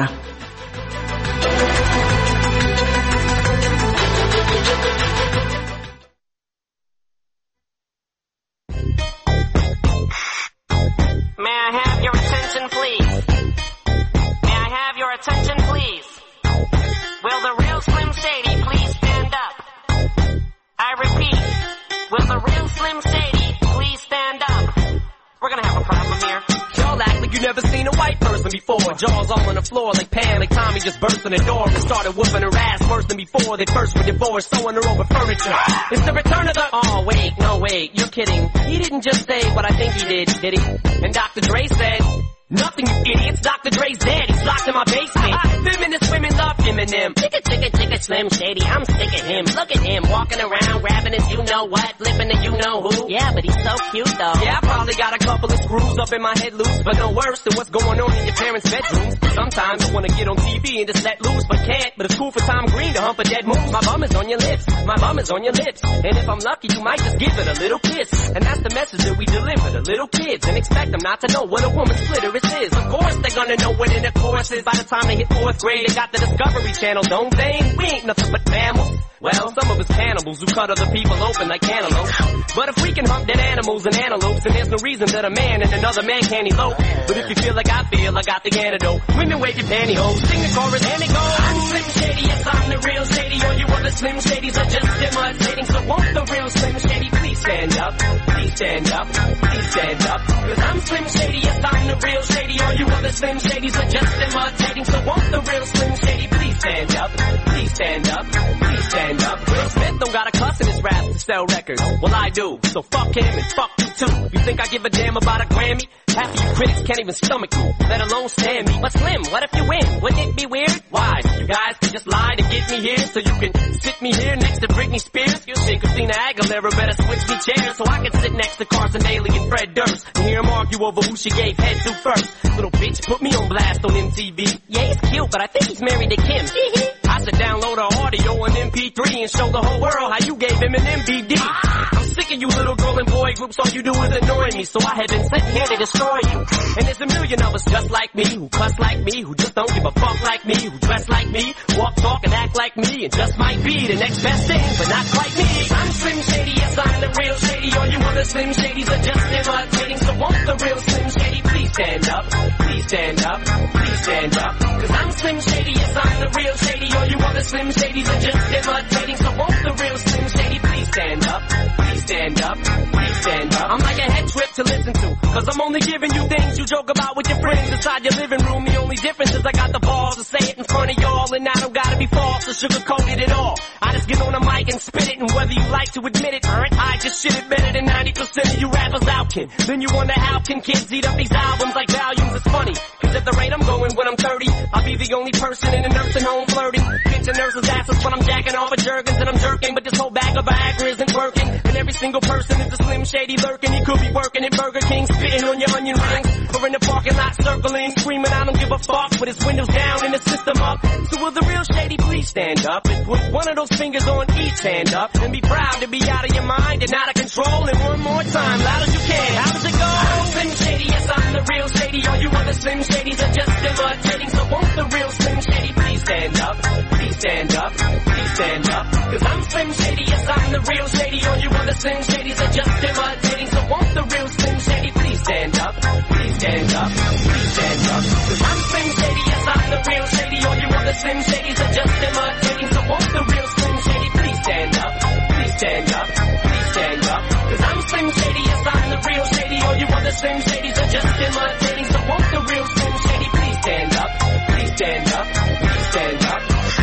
Jaws all on the floor like Pam, like Tommy just burst in the door and started whooping her ass worse than before. They first were divorced, sewing her over furniture. It's the return of the... Oh, wait, no, wait, you're kidding. He didn't just say what I think he did, did he? And Doctor Dre said... Nothing, you idiots. Doctor Dre's dead. He's locked in my basement. Feminist women love him and them. Chicka, chicka, chicka, Slim Shady. I'm sick of him. Look at him walking around, grabbing his you-know-what, flipping the you-know-who. Yeah, but he's so cute, though. Yeah, I probably got a couple of screws up in my head loose, but no worse than what's going on in your parents' bedrooms. Sometimes I want to get on T V and just let loose, but can't. But it's cool for Tom Green to hump a dead moose. My bum is on your lips. My bum is on your lips. And if I'm lucky, you might just give it a little kiss. And that's the message that we deliver to little kids and expect them not to know what a woman's clitoris is. Of course they're gonna know what intercourse is. By the time they hit fourth grade, they got the Discovery Channel, don't they? We ain't nothing but mammals. Well, some of us cannibals who cut other people open like cantaloupes. But if we can hump dead animals and antelopes, then there's no reason that a man and another man can't elope. But if you feel like I feel, I got the antidote. Women wave your pantyhose, sing the chorus and it goes. I'm Slim Shady, yes I'm the real Shady. All you other Slim Shadys are just imitating. So won't the real Slim Shady please stand up? Please stand up, please stand up. Cause I'm Slim Shady, yes I'm the real Shady. All you other Slim Shadys are just imitating. So won't the real Slim Shady please stand up? Please stand up, please stand up. Will Smith don't got a cuss in his rap to sell records. Well, I do. So fuck him and fuck you too. You think I give a damn about a Grammy? Half of you critics can't even stomach me, let alone stand me. But Slim, what if you win? Wouldn't it be weird? Why? You guys can just lie to get me here so you can sit me here next to Britney Spears? You think Christina Aguilera better switch me chairs so I can sit next to Carson Daly and Fred Durst and hear them argue over who she gave head to first. Little bitch put me on blast on M T V. Yeah, he's cute, but I think he's married to Kim. I should download her audio on M P three and show the whole world how you gave him an M V D. I'm sick of you little girl and boy groups, all you do is annoy me, so I have been sent here to destroy you. And there's a million of us just like me, who cuss like me, who just don't give a fuck like me, who dress like me, walk, talk, and act like me, and just might be the next best thing, but not quite me. I'm Slim Shady, yes I'm the real Shady, all you other Slim Shadys are just imitating, so won't the real Slim Shady please stand up, please stand up, please stand up. Cause I'm Slim Shady, yes I'm the real Shady, all you other Slim Shadys are just imitating, so won't the real Slim Shady please stand up, please stand up, please stand up. I'm like a head trip to listen to, cause I'm only giving you things you joke about with your friends inside your living room. The only difference is I got the balls to say it in front of y'all, and I don't gotta be false or sugarcoated at all. I just get on the mic and spit it, and whether you like to admit it, I just shit it better than ninety percent of you rappers out, kid. Then you wonder how can kids eat up these albums like volumes? It's funny, cause at the rate I'm going when I'm thirty, I'll be the only person in a nursing home flirting, pinching nurses' asses when I'm jacking off of Jergens and I'm jerking, but this whole bag of Viagra isn't working, and every single person is a Slim Shady lurking. He could be working at Burger King, spitting on your onion rings, or in the parking lot circling, screaming I don't give a fuck, with his windows down and his system up. So will the real Shady please stand up and put one of those fingers on each hand up and be proud to be out of your mind and out of control? And one more time, loud as you can, how does it go? I'm Slim Shady, yes I'm the real Shady, all you other Slim Shadys are just imitating, so won't the real Slim Shady please stand up, please stand up, please stand up. Cause I'm Slim Shady, yes I'm the real Shady, all you other Slim Shadys are just imitating, so won't the real Slim Shady please stand up, please stand up, please stand up. Cause I'm Slim Shady, yes I'm the real Shady, all you other Slim Shadys are just imitating, so won't the real Slim Shady please stand up, please stand up, please stand up. Cause I'm Slim Shady, yes I'm the real Shady, all you other Slim Shadys are just imitating, so won't the real Slim Shady please stand up, please stand up, please stand up.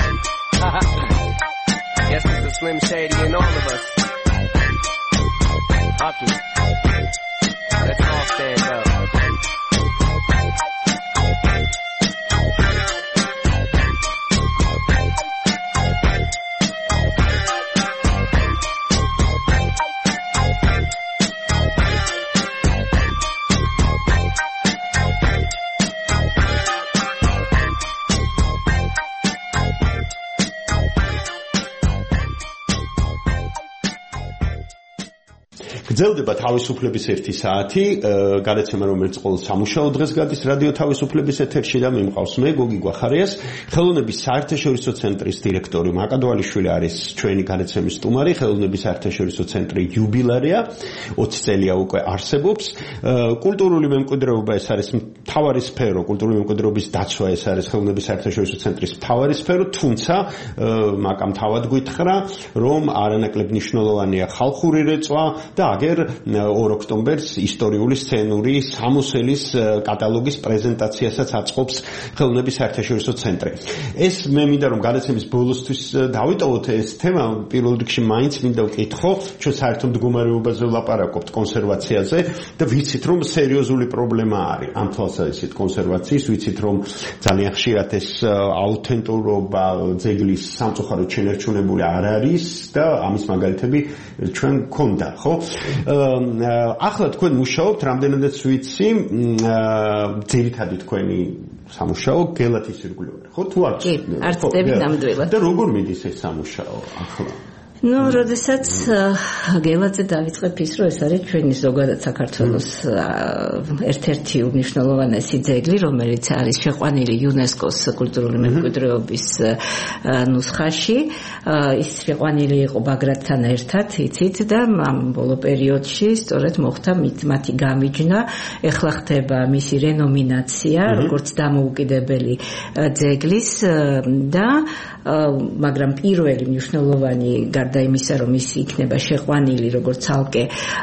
Guess there's a Slim Shady in all of us. Up. Let's all stand up. გრძელდება თავისუფლების ერთი საათი, გადაცემა რომელიც ყოველ სამუშაო დღეს გადის რადიო თავისუფლების ეთერში და მიმყავს მე გოგი გვახარიას. ხელოვნების საერთაშორისო ცენტრის დირექტორი მაკა დვალიშვილი არის ჩვენი გადაცემის სტუმარი. ხელოვნების საერთაშორისო ცენტრი იუბილარია, ოცი წელია უკვე არსებობს. კულტურული მემკვიდრეობა ეს არის მთავარი სფერო, კულტურული მემკვიდრეობის დაცვა ეს არის ხელოვნების საერთაშორისო ცენტრის მთავარი სფერო, თუმცა მაკამ თავად გითხრა, რომ არანაკლებ მნიშვნელოვანია ხალხური რეწვა და აგერ ორ ოქტომბერს ისტორიული სცენური სამოსელის კატალოგის პრეზენტაციასაც აწყობს ხელოვნების საერთაშორისო ცენტრი. ეს მე მინდა რომ გადაცემის ბოლოსთვის დავიტოვოთ ეს თემა, პირველ რიგში მაინც მინდა ვკითხო, ჩვენ საერთო მდგომარეობაზე ვლაპარაკობთ კონსერვაციაზე და ვიცით რომ სერიოზული პრობლემა არის ამ თვალსაზრისით კონსერვაციის, ვიცით რომ ძალიან ხშირად ეს აუთენტურობა ძეგლის სამწუხაროდ შენერჩუნებული არ არის და ამის მაგალითები ჩვენ გქონდა, ხო? ახლა თქვენ მუშაობთ, რამდენადაც ვიცი, ძირითადი თქვენი სამუშაო გელათის ირგვლივ, ხო? თუ არ კი, არც წები ნამდვილად. და როგორ მიდის ეს სამუშაო ახლა? ну, როდესაც გელაძე დავიწყებ ის, რომ ეს არის ჩვენი ზოგადად საქართველოს ერთ-ერთი უმნიშვნელოვანესი ძეგლი, რომელიც არის შეყვანილი იუნესკოს კულტურული მემკვიდრეობის ნუსხაში. ის შეყვანილი იყო ბაგრატთან ერთად, იცით და ამ ბოლო პერიოდში სწორედ მოხდა მათი გამიჯნა. ეხლა ხდება მისი რენომინაცია, როგორც დამოუკიდებელი ძეგლის და მაგრამ პირველი მნიშვნელოვანი გარდა იმისა, რომ ის იქნება შეყვანილი როგორც ცალკე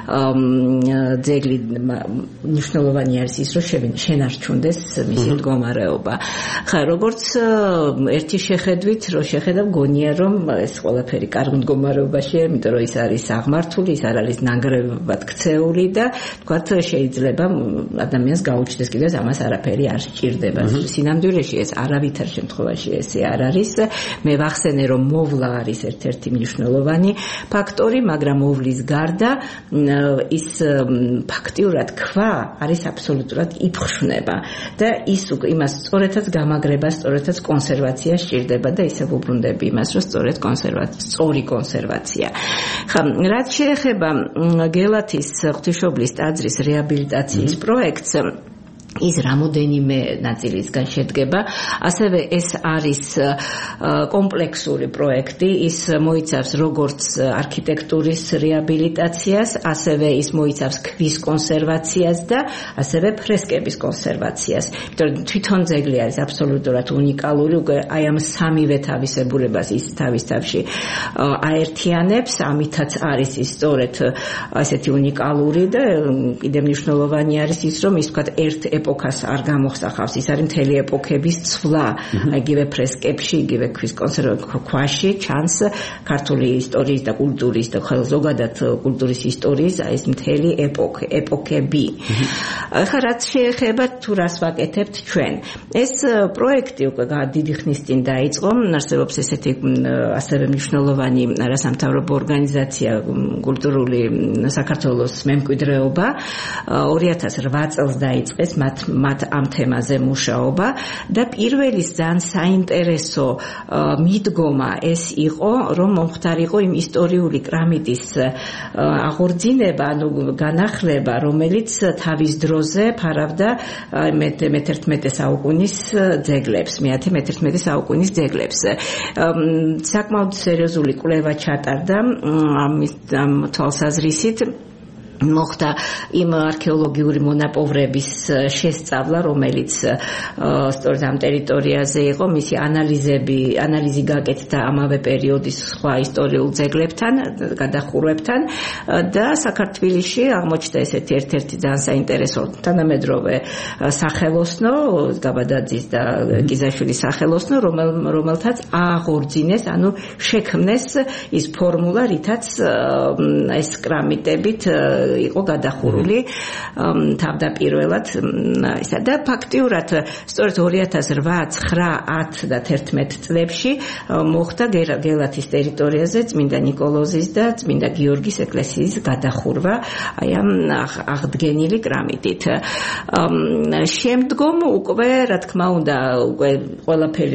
ძეგლი, მნიშვნელოვანი არის ის, რომ შენარჩუნდეს მისი მდგომარეობა. ხა, როგორც ერთი შეხედვით, რომ შეხედავ, გონია, რომ ეს ყველაფერი კარგ მდგომარეობაშია, იმიტომ რომ ის არის აღმართული, ის არ არის ნანგრევებად ქცეული და თქვათ შეიძლება ადამიანს გაუჩნდეს კიდევ ამას არაფერი არ სჭირდება. სინამდვილეში ეს არავითარ შემთხვევაში ესე არ არის. მე ვახსენე, რომ მოვლა არის ერთ-ერთი მნიშვნელოვანი ფაქტორი, მაგრამ მოვლის გარდა ის ფაქტიურად ქვა არის აბსოლუტურად იფხშნება და ის იმას სწორედაც გამაგრება, სწორედაც კონსერვაცია სჭირდება და ისე ვუბრუნდები იმას, რომ სწორედ კონსერვაცია, სწორი კონსერვაცია. ხა, რაც შეეხება გელათის ღვთისმშობლის ტაძრის რეაბილიტაციის პროექტს, ის რამოდენიმე ნაწილისგან შედგება, ასევე ეს არის კომპლექსური პროექტი, ის მოიცავს როგორც არქიტექტურის რეაბილიტაციას, ასევე ის მოიცავს ქვის კონსერვაციას და ასევე ფრესკების კონსერვაციას. იმიტომ თვითონ ძეგლი არის აბსოლუტურად უნიკალური, უკვე აი ამ სამივე თავისებურებას ის თავის თავში აერთიანებს, ამითაც არის ის სწორედ ასეთი უნიკალური და კიდევ მნიშვნელოვანი არის ის, რომ ის ვთქვათ ერთ ეპოქას არ გამოხსახავს, ის არის მთელი ეპოქების ცვლა, იგივე ფრესკებში, იგივე ქვის კონსერვაში ჩანს ქართული ისტორიის და კულტურის და ზოგადად კულტურის ისტორიის ეს მთელი ეპოქი, ეპოქები. ახლა რაც შეეხება თუ რას ვაკეთებთ ჩვენ. ეს პროექტი უკვე დიდი ხნის წინ დაიწყო, არსებობს ესეთი ასევე მნიშვნელოვანი არასამთავრობო ორგანიზაცია კულტურული საქართველოს მემკვიდრეობა, ორი ათას რვა წელს დაიწყეს მათ მათ ამ თემაზე მუშაობა და პირველი ძალიან საინტერესო მიდგომა ეს იყო, რომ მომხდარიყო იმ ისტორიული კრამიტის აღორძინება, ანუ განახლება, რომელიც თავის დროზე ფარავდა მეთერთმეტე საუკუნის ძეგლებს, მეათე მეთერთმეტე საუკუნის ძეგლებს. საკმაოდ სერიოზული კვლევა ჩატარდა ამ თვალსაზრისით. მოხდა იმ არქეოლოგიური მონაპოვრების შესწავლა, რომელიც სწორედ ამ ტერიტორიაზე იყო, მისი ანალიზები, ანალიზი გაკეთდა ამავე პერიოდის სხვა ისტორიულ ძეგლებთან, გადახურვებთან და საქართველოში აღმოჩნდა ესეთი ერთ-ერთი ძალიან საინტერესო თანამედროვე სახელოსნო, გაბადაძის და გიზაშვილის სახელოსნო, რომელთაც აღორძინეს, ანუ შექმნეს ის ფორმულა, რითაც ეს კრამიტებით იყო გადახურული თავდაპირველად ისა და ფაქტიურად სწორედ ორი ათას რვა, ცხრა, ათ და თერთმეტ წლებში მოხდა გელათის ტერიტორიაზე წმინდა ნიკოლოზის და წმინდა გიორგის ეკლესიის გადახურვა აი ამ აღდგენილი კრამიტით. შემდგომ უკვე რა თქმა უნდა უკვე ყველაფერი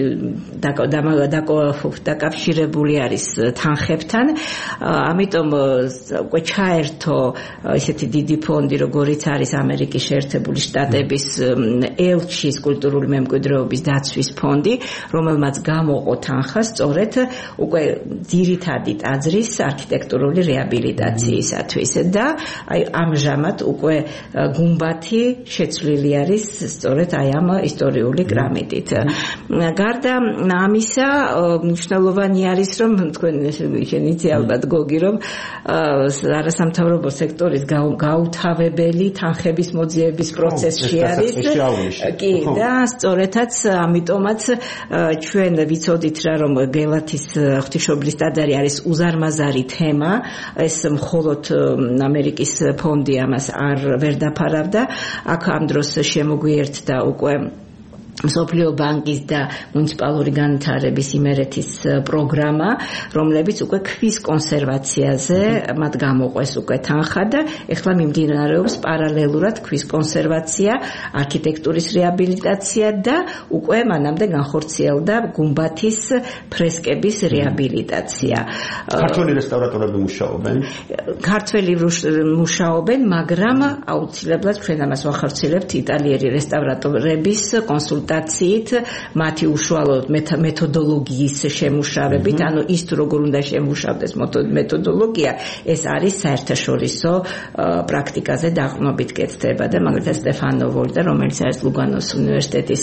დაკავშირებული არის თანხებთან, ამიტომ უკვე ჩაერთო ესეთი დიდი ფონდი, როგორიც არის ამერიკის შეერთებული შტატების ელჩის კულტურული მემკვიდრეობის დაცვის ფონდი, რომელმაც გამოყო თანხა სწორედ უკვე ძირითადი ტაძრის არქიტექტურული რეაბილიტაციისათვის და აი ამჟამად უკვე გუმბათი შეცვლილი არის სწორედ აი ამ ისტორიული კრამიტით. გარდა ამისა მნიშვნელოვანი არის რომ თქვენ შენიცი ალბათ გოგი რომ არასამთავრობო სექტორის გაუთავებელი თანხების მოძიების პროცესში არის კი და სწორედაც ამიტომაც ჩვენ ვიცოდით რა რომ გელათის ღვთისმშობლის ტაძარი არის უზარმაზარი თემა, ეს მხოლოდ ამერიკის ფონდი ამას არ ვერ დაფარავდა, აქ ამ დროს შემოგვიერთდა უკვე მსოფლიო ბანკის და მუნიციპალური განვითარების იმერეთის პროგრამა, რომლებიც უკვე ქვის კონსერვაციაზე მათ გამოყვეს უკვე თანხა და ეხლა მიმდინარეობს პარალელურად ქვის კონსერვაცია, არქიტექტურის რეაბილიტაცია და უკვე მანამდე განხორციელდა გუმბათის ფრესკების რეაბილიტაცია. ქართველი რესტავრატორები მუშაობენ? ქართველი მუშაობენ, მაგრამ აუცილებლად ჩვენ ამას ვახორციელებთ იტალიელი რესტავრატორების კონსულტაციით ციით მათი უშუალოდ მეთოდოლოგიის შემუშავებით, ანუ ის თუ როგორ უნდა შემუშავდეს მეთოდოლოგია, ეს არის საერთაშორისო პრაქტიკაზე დაყრდნობით კეთდება და მაგალითად სტეფანო ვოლტა, რომელიც არის ლუგანოს უნივერსიტეტის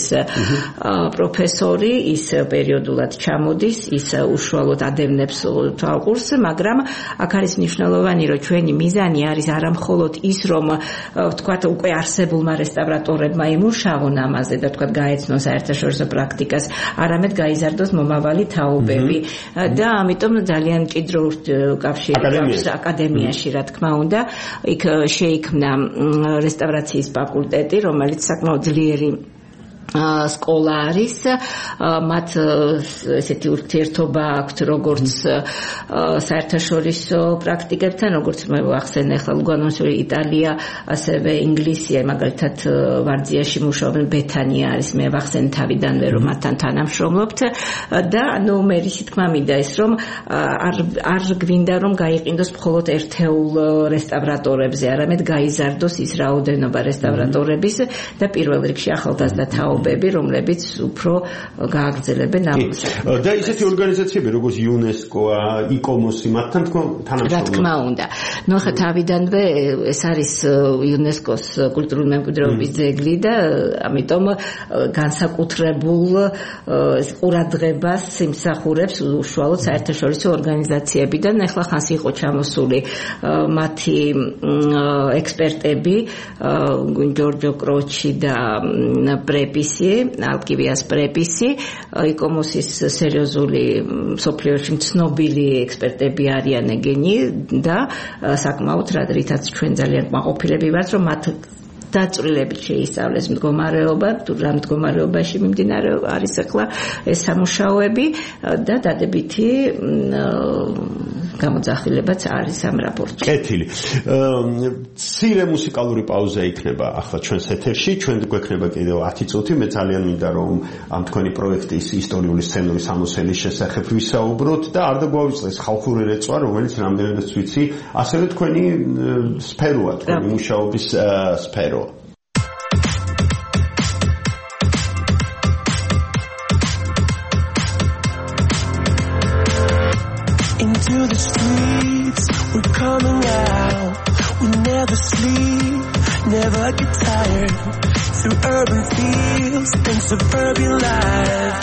პროფესორი, ის პერიოდულად ჩამოდის, ის უშუალოდ ადევნებს თვალყურს, მაგრამ აქ არის მნიშვნელოვანი, რომ ჩვენი მიზანი არის არა მხოლოდ ის, რომ ვთქვათ უკვე არსებულმა რესტავრატორებმა იმუშაონ ამაზე და ვთქვათ გაეცნონ საერთაშორისო პრაქტიკას, არამედ გაიზარდოს მომავალი თაობები და ამიტომ ძალიან მჭიდრო კავშირი აკადემიაში, რა თქმა უნდა, იქ შეიქმნა რესტავრაციის ფაკულტეტი, რომელიც საკმაოდ ძლიერი სკოლა არის, მათ ესეთი ურთიერთობა აქვთ როგორც საერთაშორისო პრაქტიკებთან, როგორც მე ვახსენე ახლა ლუგანოს იტალია, ასევე ინგლისია, მაგალითად ვარძიაში მუშაობენ, ბეთანია არის, მე ვახსენე თავიდანვე რომ მათთან თანამშრომლობთ და ანუ მე რისი თქმა მინდა ის რომ არ არ გვინდა რომ გაიყინდოს მხოლოდ ერთეულ რესტავრატორებზე, არამედ გაიზარდოს ის რაოდენობა რესტავრატორების და პირველ რიგში ახალგაზრდა თაობები, რომლებიც უფრო გააგრძელებენ ამას. და ისეთი ორგანიზაციები როგორც იუნესკოა, იკომოსი, მათთან თანამშრომლობთ? რა თქმა უნდა. ნუ ხა თავიდანვე ეს არის იუნესკოს კულტურული მემკვიდრეობის ძეგლი და ამიტომ განსაკუთრებულ ყურადღებას იმსახურებს უშუალოდ საერთაშორისო ორგანიზაციებიდან. ახლა ხანს იყო ჩამოსული მათი ექსპერტები, ჯორჯო კროჩი და პრეპისი, ალკივიას პრეპისი, იკომოსის სერიოზული მსოფლიოში ცნობილი ექსპერტები არიან ეგენი და საკმაოდ რითაც ჩვენ ძალიან კმაყოფილები ვართ, რომ მათ დაწვრილებით შეისწავლეს მდგომარეობა, თუ რა მდგომარეობაში მიმდინარეობს არის ახლა ეს სამუშაოები და დადებითი გამოძახილებაც არის ამ რაპორტში. კეთილი. ცირე მუსიკალური პაუზა იქნება ახლა ჩვენს ეთერში, ჩვენ გვექნება კიდევ ათი წუთი, მე ძალიან მინდა რომ ამ თქვენი პროექტის ისტორიული სცენური სამოსელის შესახებ ვისაუბროთ და არ დაგვავიწყდეს ხალხური რეწვა, რომელიც რამდენადაც ვიცი, ასევე თქვენი სფეროა, თქვენი მუშაობის სფერო. Into the streets, we're coming out. We never sleep, never get tired. Through urban fields and suburban life.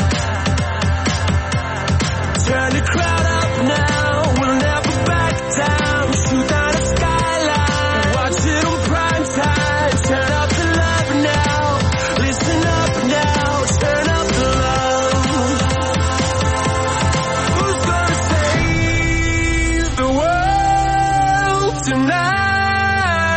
Turn the crowd up now, we'll never back down. Shoot down the skyline, watch it on prime time. Turn up the love now, listen up now, turn up the love. Who's gonna save the world tonight?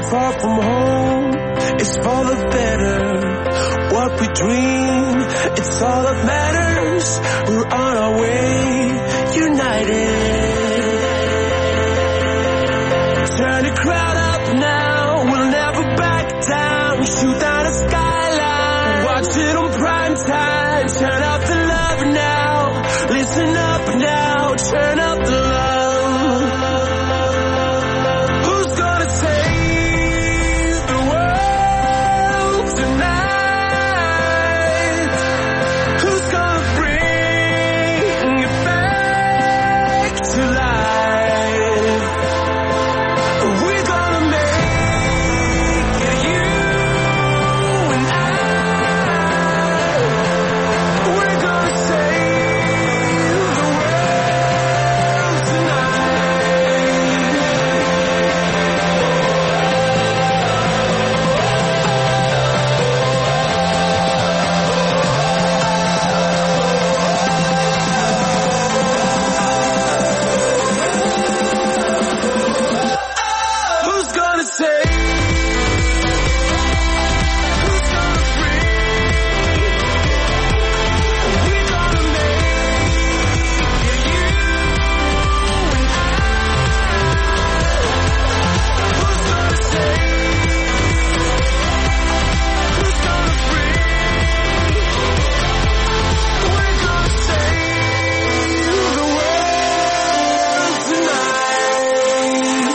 far from home is for the better. What we dream, it's all that matters. We're on our way, united. Turn the crowd up now, we'll never back down. Shoot down a skyline, watch it on prime time. Turn up the love now, listen up now, turn up the love. Who's gonna save the world tonight? Who's gonna bring it back to life? We're gonna make it, you and I. We're gonna save the world tonight. Who's gonna save? Who's gonna bring? We're gonna make it, you and I. Who's gonna save? Who's gonna bring? We're gonna save the world tonight.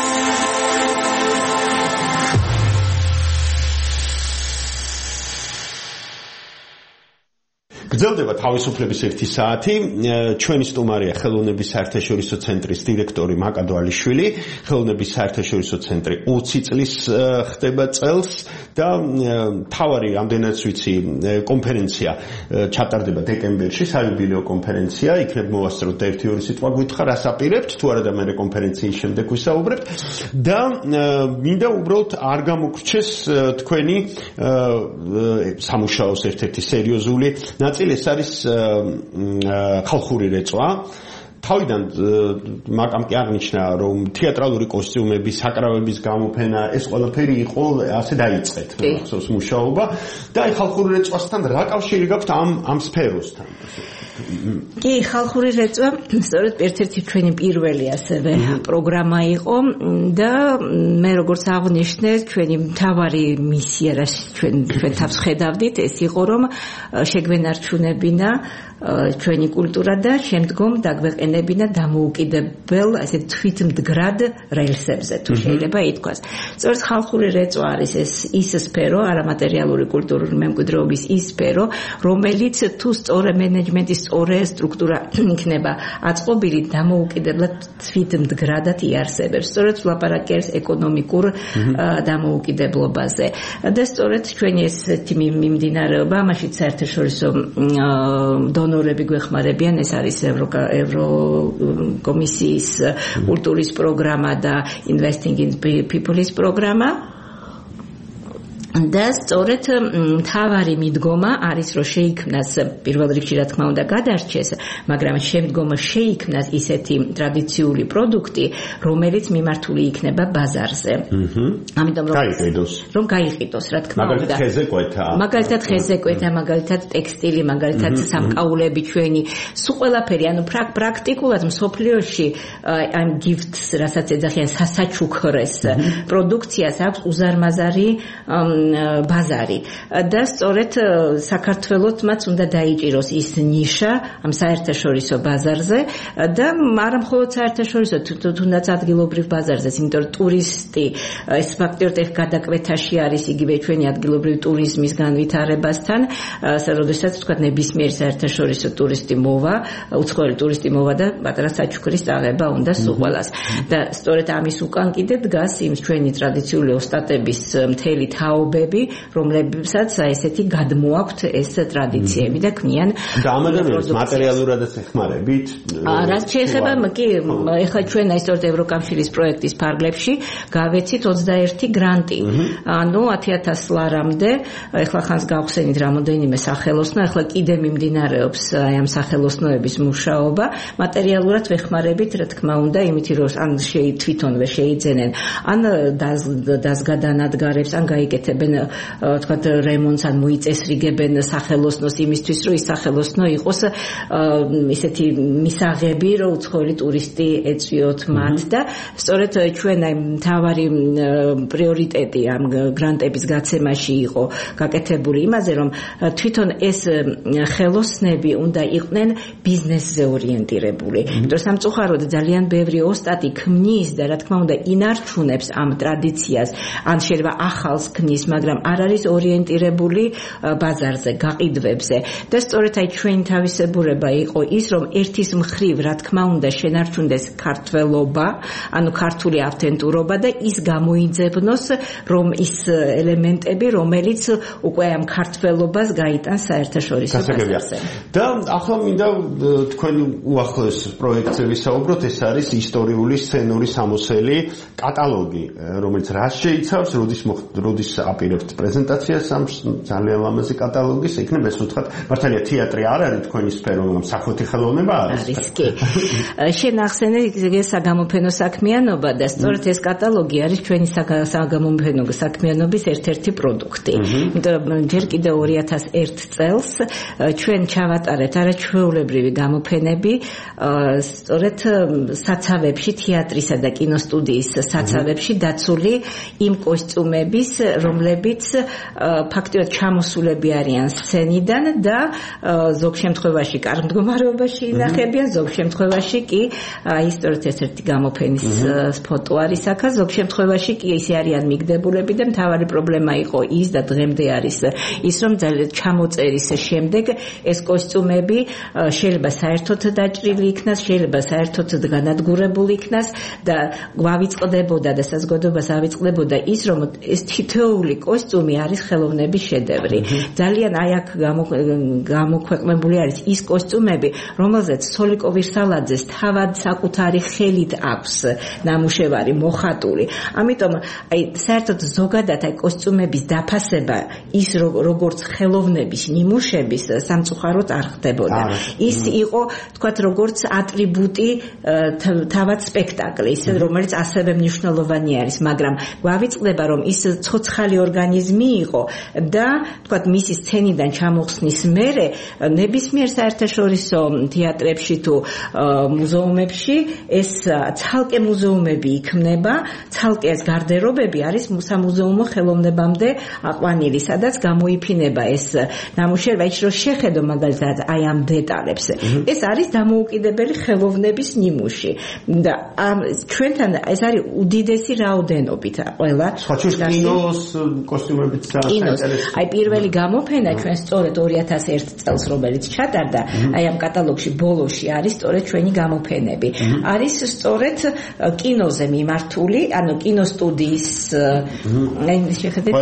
გრძელდება თავისუფლების ერთი საათი. ჩვენი სტუმარია ხელოვნების საერთაშორისო ცენტრის დირექტორი მაკადო ალიშვილი. ხელოვნების საერთაშორისო ცენტრი ოცი წლის ხდება წელს და მთავარი ამდენაც ვიცი კონფერენცია ჩატარდება დეკემბერში, საიუბილეო კონფერენცია. იქნებ მოვასწროთ და ერთი ორი სიტყვა გითხრა, რას აპირებთ, თუ არა და მე კონფერენციის შემდეგ ვისაუბრებთ და მინდა უბრალოდ არ გამოგრჩეს თქვენი სამუშაოს ერთ-ერთი სერიოზული ნაწილი. ეს არის ხალხური რეწვა. თავიდან მაკამ კი აღნიშნა, რომ თეატრალური კოსტიუმების, საკრავების გამოფენა, ეს ყველაფერი იყო ასე დაიწყეთ, მახსოვს მუშაობა და აი ხალხური რეწვასთან რა კავშირი გაქვთ ამ ამ სფეროსთან? კი, ხალხური რეწვა სწორედ ერთ-ერთი ჩვენი პირველი ასევე პროგრამა იყო და მე როგორც აღნიშნე, ჩვენი მთავარი მისია, რაც ჩვენ ჩვენ თავს ხედავდით, ეს იყო, რომ შეგვენარჩუნებინა ჩვენი კულტურა და შემდგომ დაგვეყენებინა დამოუკიდებელ, ასე თვითმდგრად რეილსებზე, თუ შეიძლება ითქვას. სწორედ ხალხური რეწვა არის ეს ის სფერო, არამატერიალური კულტურული მემკვიდრეობის ის სფერო, რომელიც თუ სწორე მენეჯმენტის სწორე სტრუქტურა იქნება აწყობილი, დამოუკიდებლად თვითმდგრადად იარსებებს. სწორედ ვლაპარაკებს ეკონომიკურ დამოუკიდებლობაზე. და სწორედ ჩვენი ესეთი მიმდინარეობა, მაშინ საერთაშორისო დონორები გვეხმარებიან, ეს არის ევროკომისიის კულტურის პროგრამა და Investing in People-ის პროგრამა. და სწორედ მთავარი მიდგომა არის, რომ შეიქმნას პირველ რიგში რა თქმა უნდა გადარჩეს, მაგრამ შემდგომ შეიქმნას ისეთი ტრადიციული პროდუქტი, რომელიც მიმართული იქნება ბაზარზე. ამიტომ რომ გაიყიდოს, რომ გაიყიდოს, რა თქმა უნდა. მაგალითად ხეზე კვეთა. მაგალითად ხეზე კვეთა, მაგალითად ტექსტილი, მაგალითად სამკაულები ჩვენი, სულ ყველაფერი, ანუ პრაქტიკულად მსოფლიოში ამ გიფტს, რასაც ეძახიან სასაჩუქრეს პროდუქციას აქვს უზარმაზარი ბაზარი და სწორედ საქართველოსმაც უნდა დაიჭიროს ის ნიშა ამ საერთაშორისო ბაზარზე და არა მხოლოდ საერთაშორისო, თუნდაც ადგილობრივ ბაზარზეც, იმიტომ რომ ტურისტი ეს ფაქტორი გადაკვეთაში არის იგივე ჩვენი ადგილობრივ ტურიზმის განვითარებასთან, როდესაც თქვა ნებისმიერი საერთაშორისო ტურისტი მოვა, უცხოელი ტურისტი მოვა და პატარა საჩუქრის აღება უნდა სულ ყველას. და სწორედ ამის უკან კიდე დგას იმ ჩვენი ტრადიციული ოსტატების მთელი თაობა ხეობები, რომლებსაც ესეთი გადმოაქვთ ეს ტრადიციები და ქმნიან და ამ ადამიანებს მატერიალურადაც ეხმარებით. რაც შეეხება კი ეხლა ჩვენ ისტორიულ ევროკავშირის პროექტის ფარგლებში გავეცით ოცდაერთი გრანტი. ანუ ათი ათას ლარამდე ეხლა ხანს გავხსენით რამოდენიმე სახელოსნო, ეხლა კიდე მიმდინარეობს აი ამ სახელოსნოების მუშაობა. მატერიალურად ვეხმარებით, რა თქმა უნდა, იმითი რომ ან თვითონვე შეიძენენ, ან დაზგადანადგარებს, ან გაიკეთებენ თქვათ რემონტს, ან მოიწესრიგებენ სახელოსნოს იმისთვის, რომ ის სახელოსნო იყოს ისეთი მისაღები, რომ უცხოელი ტურისტი ეწვიოთ მათ და სწორედ ჩვენ აი მთავარი პრიორიტეტი ამ გრანტების გაცემაში იყო გაკეთებული იმაზე, რომ თვითონ ეს ხელოსნები უნდა იყვნენ ბიზნესზე ორიენტირებული. იმიტომ სამწუხაროდ ძალიან ბევრი ოსტატი ქმნის და რა თქმა უნდა ინარჩუნებს ამ ტრადიციას, ან შეიძლება ახალს ქმნის, მაგრამ არ არის ორიენტირებული ბაზარზე, გაყიდვებზე. და სწორედ აი ჩვენი თავისებურება იყო ის, რომ ერთის მხრივ რა თქმა უნდა შენარჩუნდეს ქართველობა, ანუ ქართული ავთენტურობა და ის გამოიძებნოს, რომ ის ელემენტები, რომელიც უკვე ამ ქართველობას გაიტანს საერთაშორისო ბაზარზე. და ახლა მინდა თქვენი უახლოეს პროექტზე ვისაუბროთ, ეს არის ისტორიული სცენური სამოსელი კატალოგი, რომელიც რას შეიცავს, როდის როდის აპირებთ პრეზენტაციას ამ ძალიან ლამაზი კატალოგის, იქნებ ეს ვთქვათ, მართალია თეატრი არ არის თქვენი სფერო, მაგრამ სახვითი ხელოვნება არის. არის კი. შენ ახსენე ეს საგამოფენო საქმიანობა და სწორედ ეს კატალოგი არის ჩვენი საგამოფენო საქმიანობის ერთ-ერთი პროდუქტი. იმიტომ ჯერ კიდევ ორი ათას ერთი წელს ჩვენ ჩავატარეთ არაჩვეულებრივი გამოფენები სწორედ საცავებში, თეატრისა და კინოსტუდიის საცავებში დაცული იმ კოსტიუმების, რომლებიც ფაქტიურად ჩამოსულები არიან სცენიდან და ზოგ შემთხვევაში კარგ მდგომარეობაში ინახებიან, ზოგ შემთხვევაში კი აი სწორედ ერთ-ერთი გამოფენის ფოტო არის აქ, ზოგ შემთხვევაში კი ისე არიან მიგდებულები და მთავარი პრობლემა იყო ის და დღემდე არის ის, რომ ჩამოწერის შემდეგ ეს კოსტიუმები შეიძლება საერთოდ დაჭრილი იქნას, შეიძლება საერთოდ განადგურებული იქნას და გვავიწყდებოდა და საზოგადოებას ავიწყდებოდა ის, რომ ეს თითოეული კოსტიუმი არის ხელოვნების შედევრი. ძალიან აი აქ გამოქვეყნებული არის ის კოსტიუმები, რომელზეც სოლიკო ვირსალაძეს თავად საკუთარი ხელით აქვს ნამუშევარი მოხატული. ამიტომ აი საერთოდ ზოგადად აი კოსტიუმების დაფასება ის როგორც ხელოვნების ნიმუშების სამწუხაროდ არ ხდებოდა. ის იყო თქვათ როგორც ატრიბუტი თავად სპექტაკლის, რომელიც ასევე მნიშვნელოვანი არის, მაგრამ გვავიწყდება, რომ ის ცოცხალი ორგანიზმი იყო და თქვათ მისი სცენიდან ჩამოხსნის მერე ნებისმიერ საერთაშორისო თეატრებში თუ მუზეუმებში ეს ცალკე მუზეუმები იქმნება, ცალკე ეს გარდერობები არის სამუზეუმო ხელოვნებამდე აყვანილი, სადაც გამოიფინება ეს ნამუშევარი, რომ შეხედო მაგალითად აი ამ დეტალებს. ეს არის დამოუკიდებელი ხელოვნების ნიმუში და ჩვენთან ეს არის უდიდესი რაოდენობით ყველა. კინოს კოსტიუმებიც აი პირველი გამოფენა ჩვენ სწორედ ორი ათას ერთი წელს რომელიც ჩატარდა, აი ამ კატალოგში ბოლოში არის სწორედ ჩვენი გამოფენები. არის სწორედ კინოზე მიმართული, ანუ კინოსტუდიის აი შეხედეთ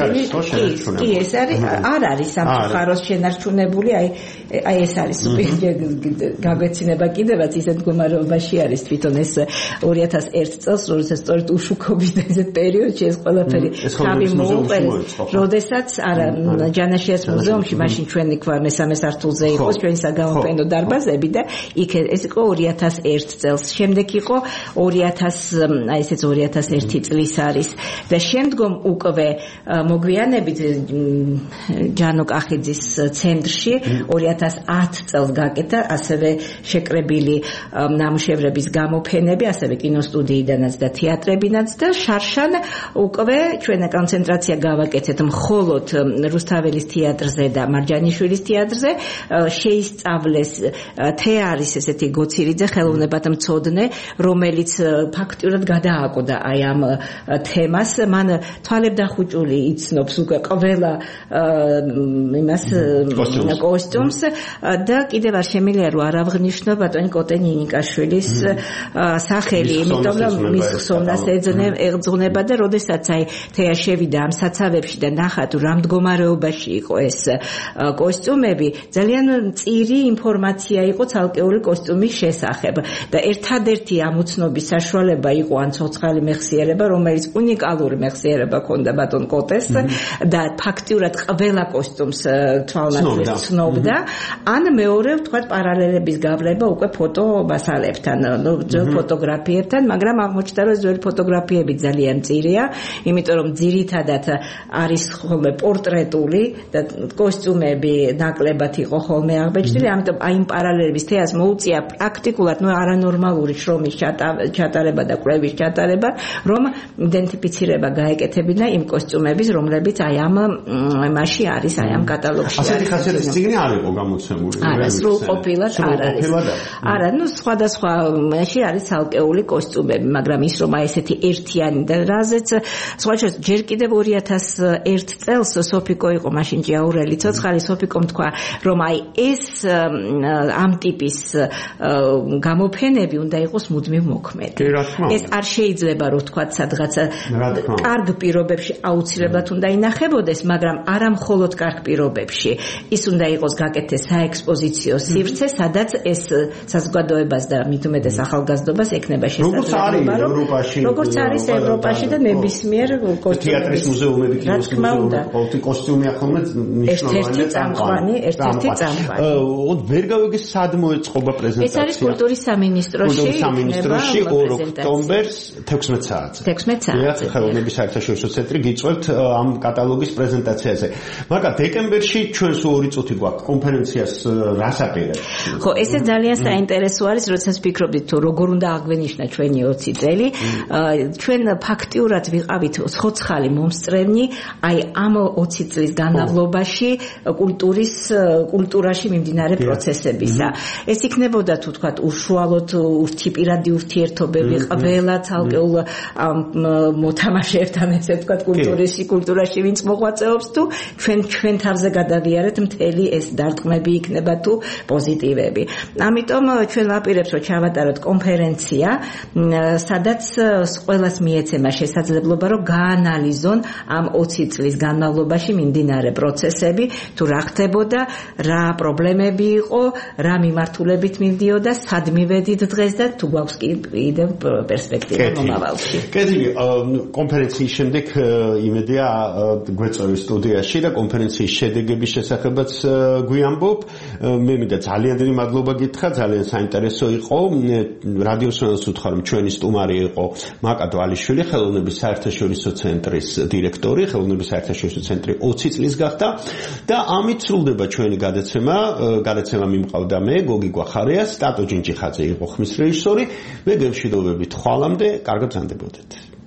კი ეს არის არ არის სამწუხაროდ შენარჩუნებული, აი აი ეს არის გაგვეცინება კიდევაც ისეთ მდგომარეობაში არის თვითონ ეს ორი ათას ერთი წელს, როდესაც სწორედ უშუქობით ესეთ პერიოდში ეს ყველაფერი თავი მოუყენეს, როდესაც არა ჯანაშიას მუზეუმში მაშინ ჩვენ იქ ვარ მესამე სართულზე იყო ჩვენი საგამოფენო დარბაზები და იქ ეს იყო ორი ათას ერთი წელს. შემდეგ იყო ორი ათას აი ესეც ორი ათას ერთი წლის არის და შემდგომ უკვე მოგვიანებით ჯანო კახიძის ცენტრში ორი ათას ათი წელს გაკეთა ასევე შეკრებილი ნამუშევრების გამოფენები, ასევე კინოსტუდიიდანაც და თეატრებინაც და შარშან უკვე ჩვენ კონცენტრაცია გავაკეთეთ მხოლოდ რუსთაველის თეატრზე და მარჯანიშვილის თეატრზე. შეისწავლეს თეარის ესეთი გოცირიძე ხელოვნებათმცოდნე, რომელიც ფაქტიურად გადააკვდა აი ამ თემას. მან თვალებდახუჭული იცნობს უკვე ყველა იმას კოსტიუმს და კიდევ არ შემიძლია რომ არ აღნიშნო ბატონი კოტენ ინიკაშვილის სახელი, იმიტომ რომ მის ხსოვნას ეძღვნება და როდესაც აი თეა შევიდა რა ამ საცავებში და ნახა თუ რა მდგომარეობაში იყო ეს კოსტიუმები, ძალიან მწირი ინფორმაცია იყო ცალკეული კოსტიუმის შესახებ და ერთადერთი ამ უცნობის საშუალება იყო ან ცოცხალი მეხსიერება, რომელიც უნიკალური მეხსიერება ჰქონდა ბატონ კოტეს და ფაქტიურად ყველა კოსტიუმს თვალნათლად ცნობდა, ან მეორე ვთქვათ პარალელების გავლება უკვე ფოტო მასალებთან, ფოტოგრაფიებთან, მაგრამ აღმოჩნდა რომ ძველი ფოტოგრაფიები ძალიან მწირია, იმიტომ რომ ძირითადად არის ხოლმე პორტრეტული და კოსტიუმები ნაკლებად იყო ხოლმე აღბეჭდილი, ამიტომ აი იმ პარალელების თეას მოუწია პრაქტიკულად ნუ არანორმალური შრომის ჩატარება და კვლევის ჩატარება, რომ იდენტიფიცირება გაეკეთებინა იმ კოსტიუმების, რომლებიც აი ამ მასში არის, აი ამ კატალოგში. ასეთი ხასიათის წიგნი არ იყო გამოცემული. არა, სრულყოფილად არ არის. არა, ნუ სხვადასხვა მასში არის ცალკეული კოსტიუმები, მაგრამ ის რომ აი ესეთი ერთიანი და რაზეც სხვა შორის ჯერ კიდევ ორი ათას ერთ წელს სოფიკო იყო მაშინ ჭიაურელი ცოცხალი, სოფიკომ თქვა რომ აი ეს ამ ტიპის გამოფენები უნდა იყოს მუდმივ მოქმედი. ეს არ შეიძლება რომ თქვა სადღაც კარგ პირობებში აუცილებლად უნდა ინახებოდეს, მაგრამ არა მხოლოდ კარგ პირობებში. ის უნდა იყოს გაკეთდეს საექსპოზიციო სივრცე, სადაც ეს საზოგადოებას და მით უმეტეს ახალგაზრდობას ექნება შესაძლებლობა, რომ როგორც არის ევროპაში და ნებისმიერ თეატრის მუზეუმები, კინოს მუზეუმები, ყოველთვის კოსტიუმი ახალმე ერთ-ერთი წამყვანი, ერთ-ერთი წამყვანი. ოდ ვერ გავიგე სად მოეწყობა პრეზენტაცია. ეს არის კულტურის სამინისტროში, კულტურის სამინისტროში ორი ოქტომბერს თექვსმეტ საათზე. თექვსმეტ საათზე. ხელოვნების საერთაშორისო ცენტრი გიწევთ ამ კატალოგის პრეზენტაციაზე. მაგრამ დეკემბერში ჩვენს ორი წუთი გვაქვს კონფერენციას რას აპირებთ? ხო, ესე ძალიან საინტერესო არის, როდესაც ფიქრობთ თუ როგორ უნდა აღვენიშნა ჩვენი ოცი წელი. ჩვენ ფაქტიურად ვიყავით ცოცხალი მომსწრებნი აი ამ ოცი წლის განმავლობაში კულტურის კულტურაში მიმდინარე პროცესებისა. ეს იქნებოდა თუ თქვათ უშუალოდ ურთიპირადი ურთიერთობები ყველა ცალკეულ მოთამაშეებთან, ესე ვთქვათ, კულტურის კულტურაში ვინც მოღვაწეობს თუ ჩვენ ჩვენ თავზე გადავიარეთ მთელი ეს დარტყმები იქნება თუ პოზიტივები. ამიტომ ჩვენ ვაპირებთ რომ ჩავატაროთ კონფერენცია, სადაც ყველას მიეცემა შესაძლებლობა რომ გაანალიზონ ამ ოცი წლის განმავლობაში მიმდინარე პროცესები, თუ რა ხდებოდა, რა პრობლემები იყო, რა მიმართულებით მივდიოდა, სად მივედით დღეს და თუ გვაქვს კიდევ პერსპექტივა მომავალში. კეთილი, კონფერენციის შემდეგ იმედია გვეწევი სტუდიაში და კონფერენციის შედეგების შესახებაც გვიამბობ. მე მინდა ძალიან დიდი მადლობა გითხრა, ძალიან საინტერესო იყო. რადიოს რონას უთხრა რომ ჩვენი სტუმარი იყო მაკა დვალიშვილი, ხელოვნების საერთაშორისო ცენტრის დირექტორი, ხელოვნების საერთაშორისო ცენტრი ოცი წლის გახდა და ამით სრულდება ჩვენი გადაცემა. გადაცემა მიმყავდა მე, გოგი გვახარია, სტატო ჯინჯიხაძე იყო ხმის რეჟისორი. მე გემშვიდობებით ხვალამდე, კარგად ბრძანდებოდეთ.